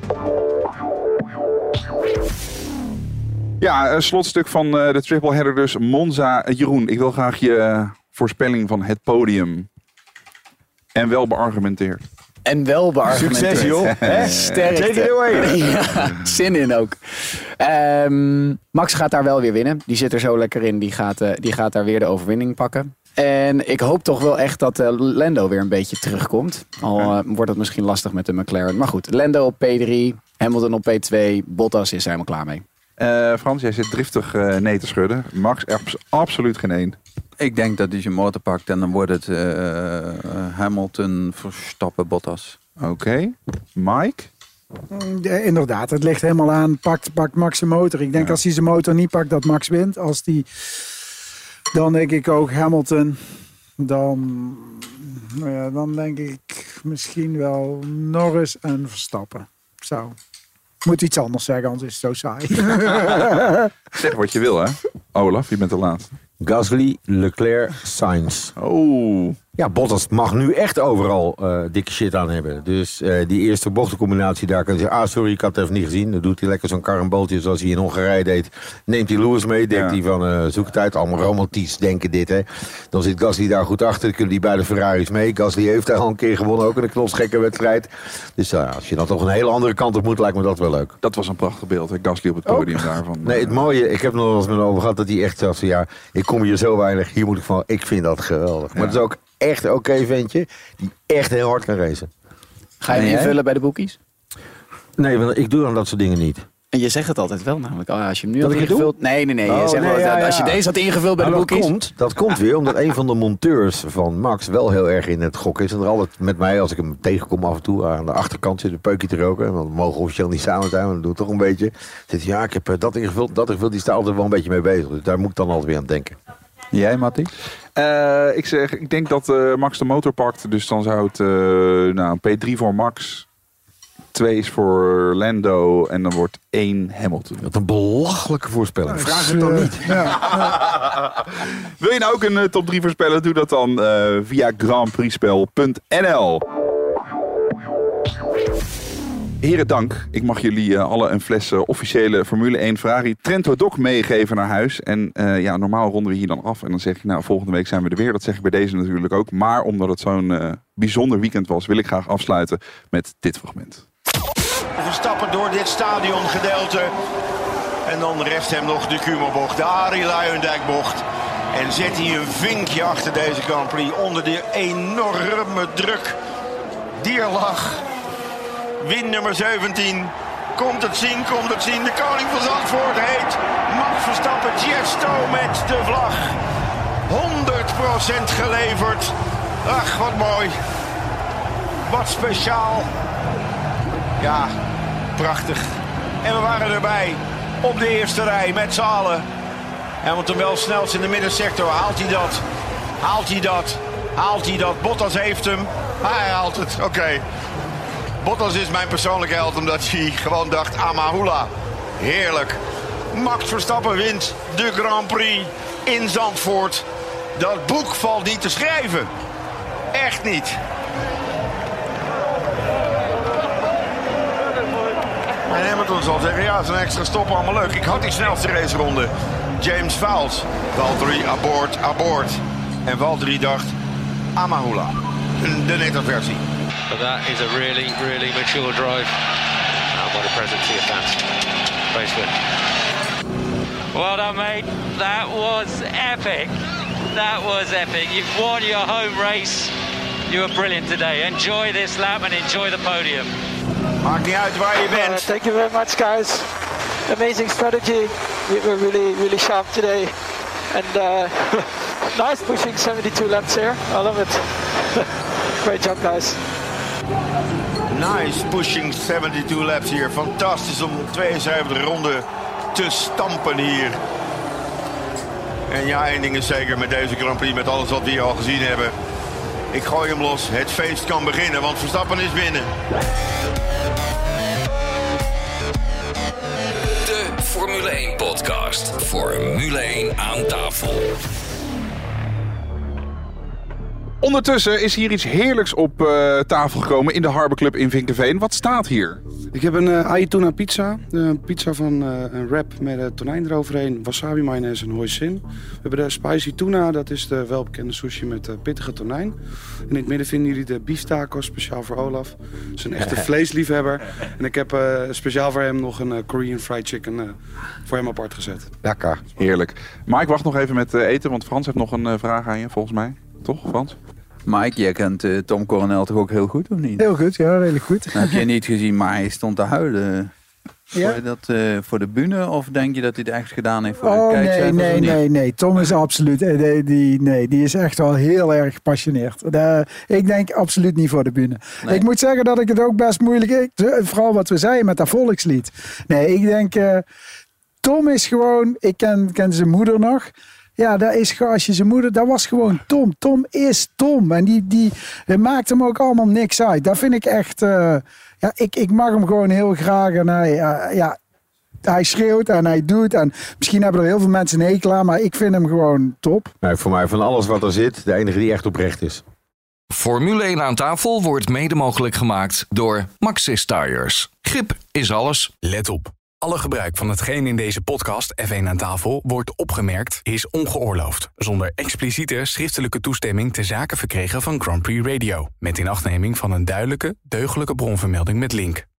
Ja, een slotstuk van de triple header dus. Monza. Jeroen, ik wil graag je voorspelling van het podium. En wel beargumenteerd. Succes, joh. Sterkte. Take it away. Ja, zin in ook. Max gaat daar wel weer winnen. Die zit er zo lekker in. Die gaat daar weer de overwinning pakken. En ik hoop toch wel echt dat Lando weer een beetje terugkomt. Al wordt het misschien lastig met de McLaren. Maar goed, Lando op P3, Hamilton op P2, Bottas is er helemaal klaar mee. Frans, jij zit driftig nee te schudden. Max, absoluut geen 1. Ik denk dat hij zijn motor pakt en dan wordt het Hamilton, Verstappen, Bottas. Oké. Mike? Inderdaad, het ligt helemaal aan. Pakt Max zijn motor. Ik denk als hij zijn motor niet pakt dat Max wint. Dan denk ik ook Hamilton. Dan denk ik misschien wel Norris en Verstappen. Zo. Moet iets anders zeggen, anders is het zo saai. Zeg wat je wil, hè? Olaf, je bent de laatste. Gasly, Leclerc, Sainz. Oh. Ja, Bottas mag nu echt overal dikke shit aan hebben. Dus die eerste bochtencombinatie daar kan hij zeggen... sorry, ik had het even niet gezien. Dan doet hij lekker zo'n karrenbootje zoals hij in Hongarije deed. Neemt hij Lewis mee, denkt hij van... zoek het uit, allemaal romantisch denken dit, hè. Dan zit Gasly daar goed achter. Dan kunnen die beide Ferraris mee. Gasly heeft daar al een keer gewonnen, ook in een knotsgekke wedstrijd. Dus als je dan toch een hele andere kant op moet, lijkt me dat wel leuk. Dat was een prachtig beeld, hè? Gasly op het podium daarvan. Nee, het mooie, ik heb nog wel eens met hem over gehad... dat hij echt zelfs ja, ik kom hier zo weinig, hier moet ik van... Ik vind dat geweldig. Maar het is ook echt oké ventje die echt heel hard kan racen. Ga je hem invullen bij de boekies? Nee, want ik doe dan dat soort dingen niet. En je zegt het altijd wel namelijk. Als je hem nu Dat had ik het ingevuld... Nee. Je zegt wel, als je deze had ingevuld bij de boekies... Dat komt weer omdat een van de monteurs van Max wel heel erg in het gokken is. En er altijd met mij, als ik hem tegenkom af en toe, aan de achterkant zit een peukje te roken. En dan mogen we officieel niet samen zijn, maar dat doe ik toch een beetje. Zit hij, ik heb dat ingevuld. Die staat altijd wel een beetje mee bezig. Dus daar moet ik dan altijd weer aan denken. Jij, Mattie? Ik denk dat Max de motor pakt. Dus dan zou het een P3 voor Max... 2 is voor Lando en dan wordt 1 Hamilton. Wat een belachelijke voorspelling. Vraag het dan niet. Wil je nou ook een top 3 voorspellen? Doe dat dan via grandprixspel.nl. Heren, dank. Ik mag jullie alle een fles officiële Formule 1 Ferrari Trento Doc meegeven naar huis. En normaal ronden we hier dan af. En dan zeg ik, volgende week zijn we er weer. Dat zeg ik bij deze natuurlijk ook. Maar omdat het zo'n bijzonder weekend was, wil ik graag afsluiten met dit fragment. Verstappen door dit stadiongedeelte. En dan rest hem nog de Kumo-bocht, de Arie Luijendijk-bocht. En zet hij een vinkje achter deze Grand Prix onder de enorme druk die er lag. Win nummer 17. Komt het zien. De koning van Zandvoort heet Max Verstappen. Gesto met de vlag. 100% geleverd. Ach, wat mooi. Wat speciaal. Ja, prachtig. En we waren erbij op de eerste rij met z'n allen. Hamilton wel snelst in de middensector. Haalt hij dat? Bottas heeft hem. Hij haalt het, oké. Bottas is mijn persoonlijke held omdat hij gewoon dacht, Amahula. Heerlijk. Max Verstappen wint de Grand Prix in Zandvoort. Dat boek valt niet te schrijven. Echt niet. En Hamilton zal zeggen, ja, zo'n extra stop allemaal leuk. Ik had die snelste raceronde. James Vowles. Valtteri abort. En Valtteri dacht, Amahula. De nette versie. But that is a really, really mature drive. And what a present to your fans. Race win. Well done, mate. That was epic. You've won your home race. You were brilliant today. Enjoy this lap and enjoy the podium. Maakt niet uit waar je bent. Thank you very much, guys. Amazing strategy. We were really, really sharp today. And nice pushing 72 laps here. I love it. Great job, guys. Nice pushing 72 laps hier. Fantastisch om 72 ronden te stampen hier. En ja, één ding is zeker met deze Grand Prix, met alles wat we hier al gezien hebben. Ik gooi hem los. Het feest kan beginnen, want Verstappen is binnen. De Formule 1 podcast. Formule 1 aan tafel. Ondertussen is hier iets heerlijks op tafel gekomen in de Harbor Club in Vinkeveen. Wat staat hier? Ik heb een Ayatuna pizza. Een pizza van een wrap met tonijn eroverheen, wasabi mayonaise en hoisin. We hebben de spicy tuna, dat is de welbekende sushi met pittige tonijn. En in het midden vinden jullie de beef tacos, speciaal voor Olaf. Dat is een echte vleesliefhebber. En ik heb speciaal voor hem nog een Korean fried chicken voor hem apart gezet. Lekker. Heerlijk. Mike, wacht nog even met eten, want Frans heeft nog een vraag aan je, volgens mij. Toch, Frans? Mike, jij kent Tom Coronel toch ook heel goed, of niet? Heel goed, ja, redelijk goed. Heb je niet gezien, maar hij stond te huilen. Ja? Voor de bühne, of denk je dat hij het echt gedaan heeft voor de kijkcijfers? Nee. Tom is absoluut, die is echt wel heel erg gepassioneerd. Ik denk absoluut niet voor de bühne. Nee. Ik moet zeggen dat ik het ook best moeilijk, vooral wat we zeiden met dat volkslied. Nee, ik denk, Tom is gewoon, ik ken zijn moeder nog. Ja, dat is als je zijn moeder, dat was gewoon Tom. Tom is Tom. En die maakt hem ook allemaal niks uit. Dat vind ik echt, ik mag hem gewoon heel graag. En hij schreeuwt en hij doet. En misschien hebben er heel veel mensen een hekel aan, maar ik vind hem gewoon top. Nee, voor mij van alles wat er zit, de enige die echt oprecht is. Formule 1 aan tafel wordt mede mogelijk gemaakt door Maxxis Tires. Grip is alles. Let op. Alle gebruik van hetgeen in deze podcast F1 aan tafel wordt opgemerkt is ongeoorloofd. Zonder expliciete schriftelijke toestemming ter zake verkregen van Grand Prix Radio. Met inachtneming van een duidelijke, deugdelijke bronvermelding met link.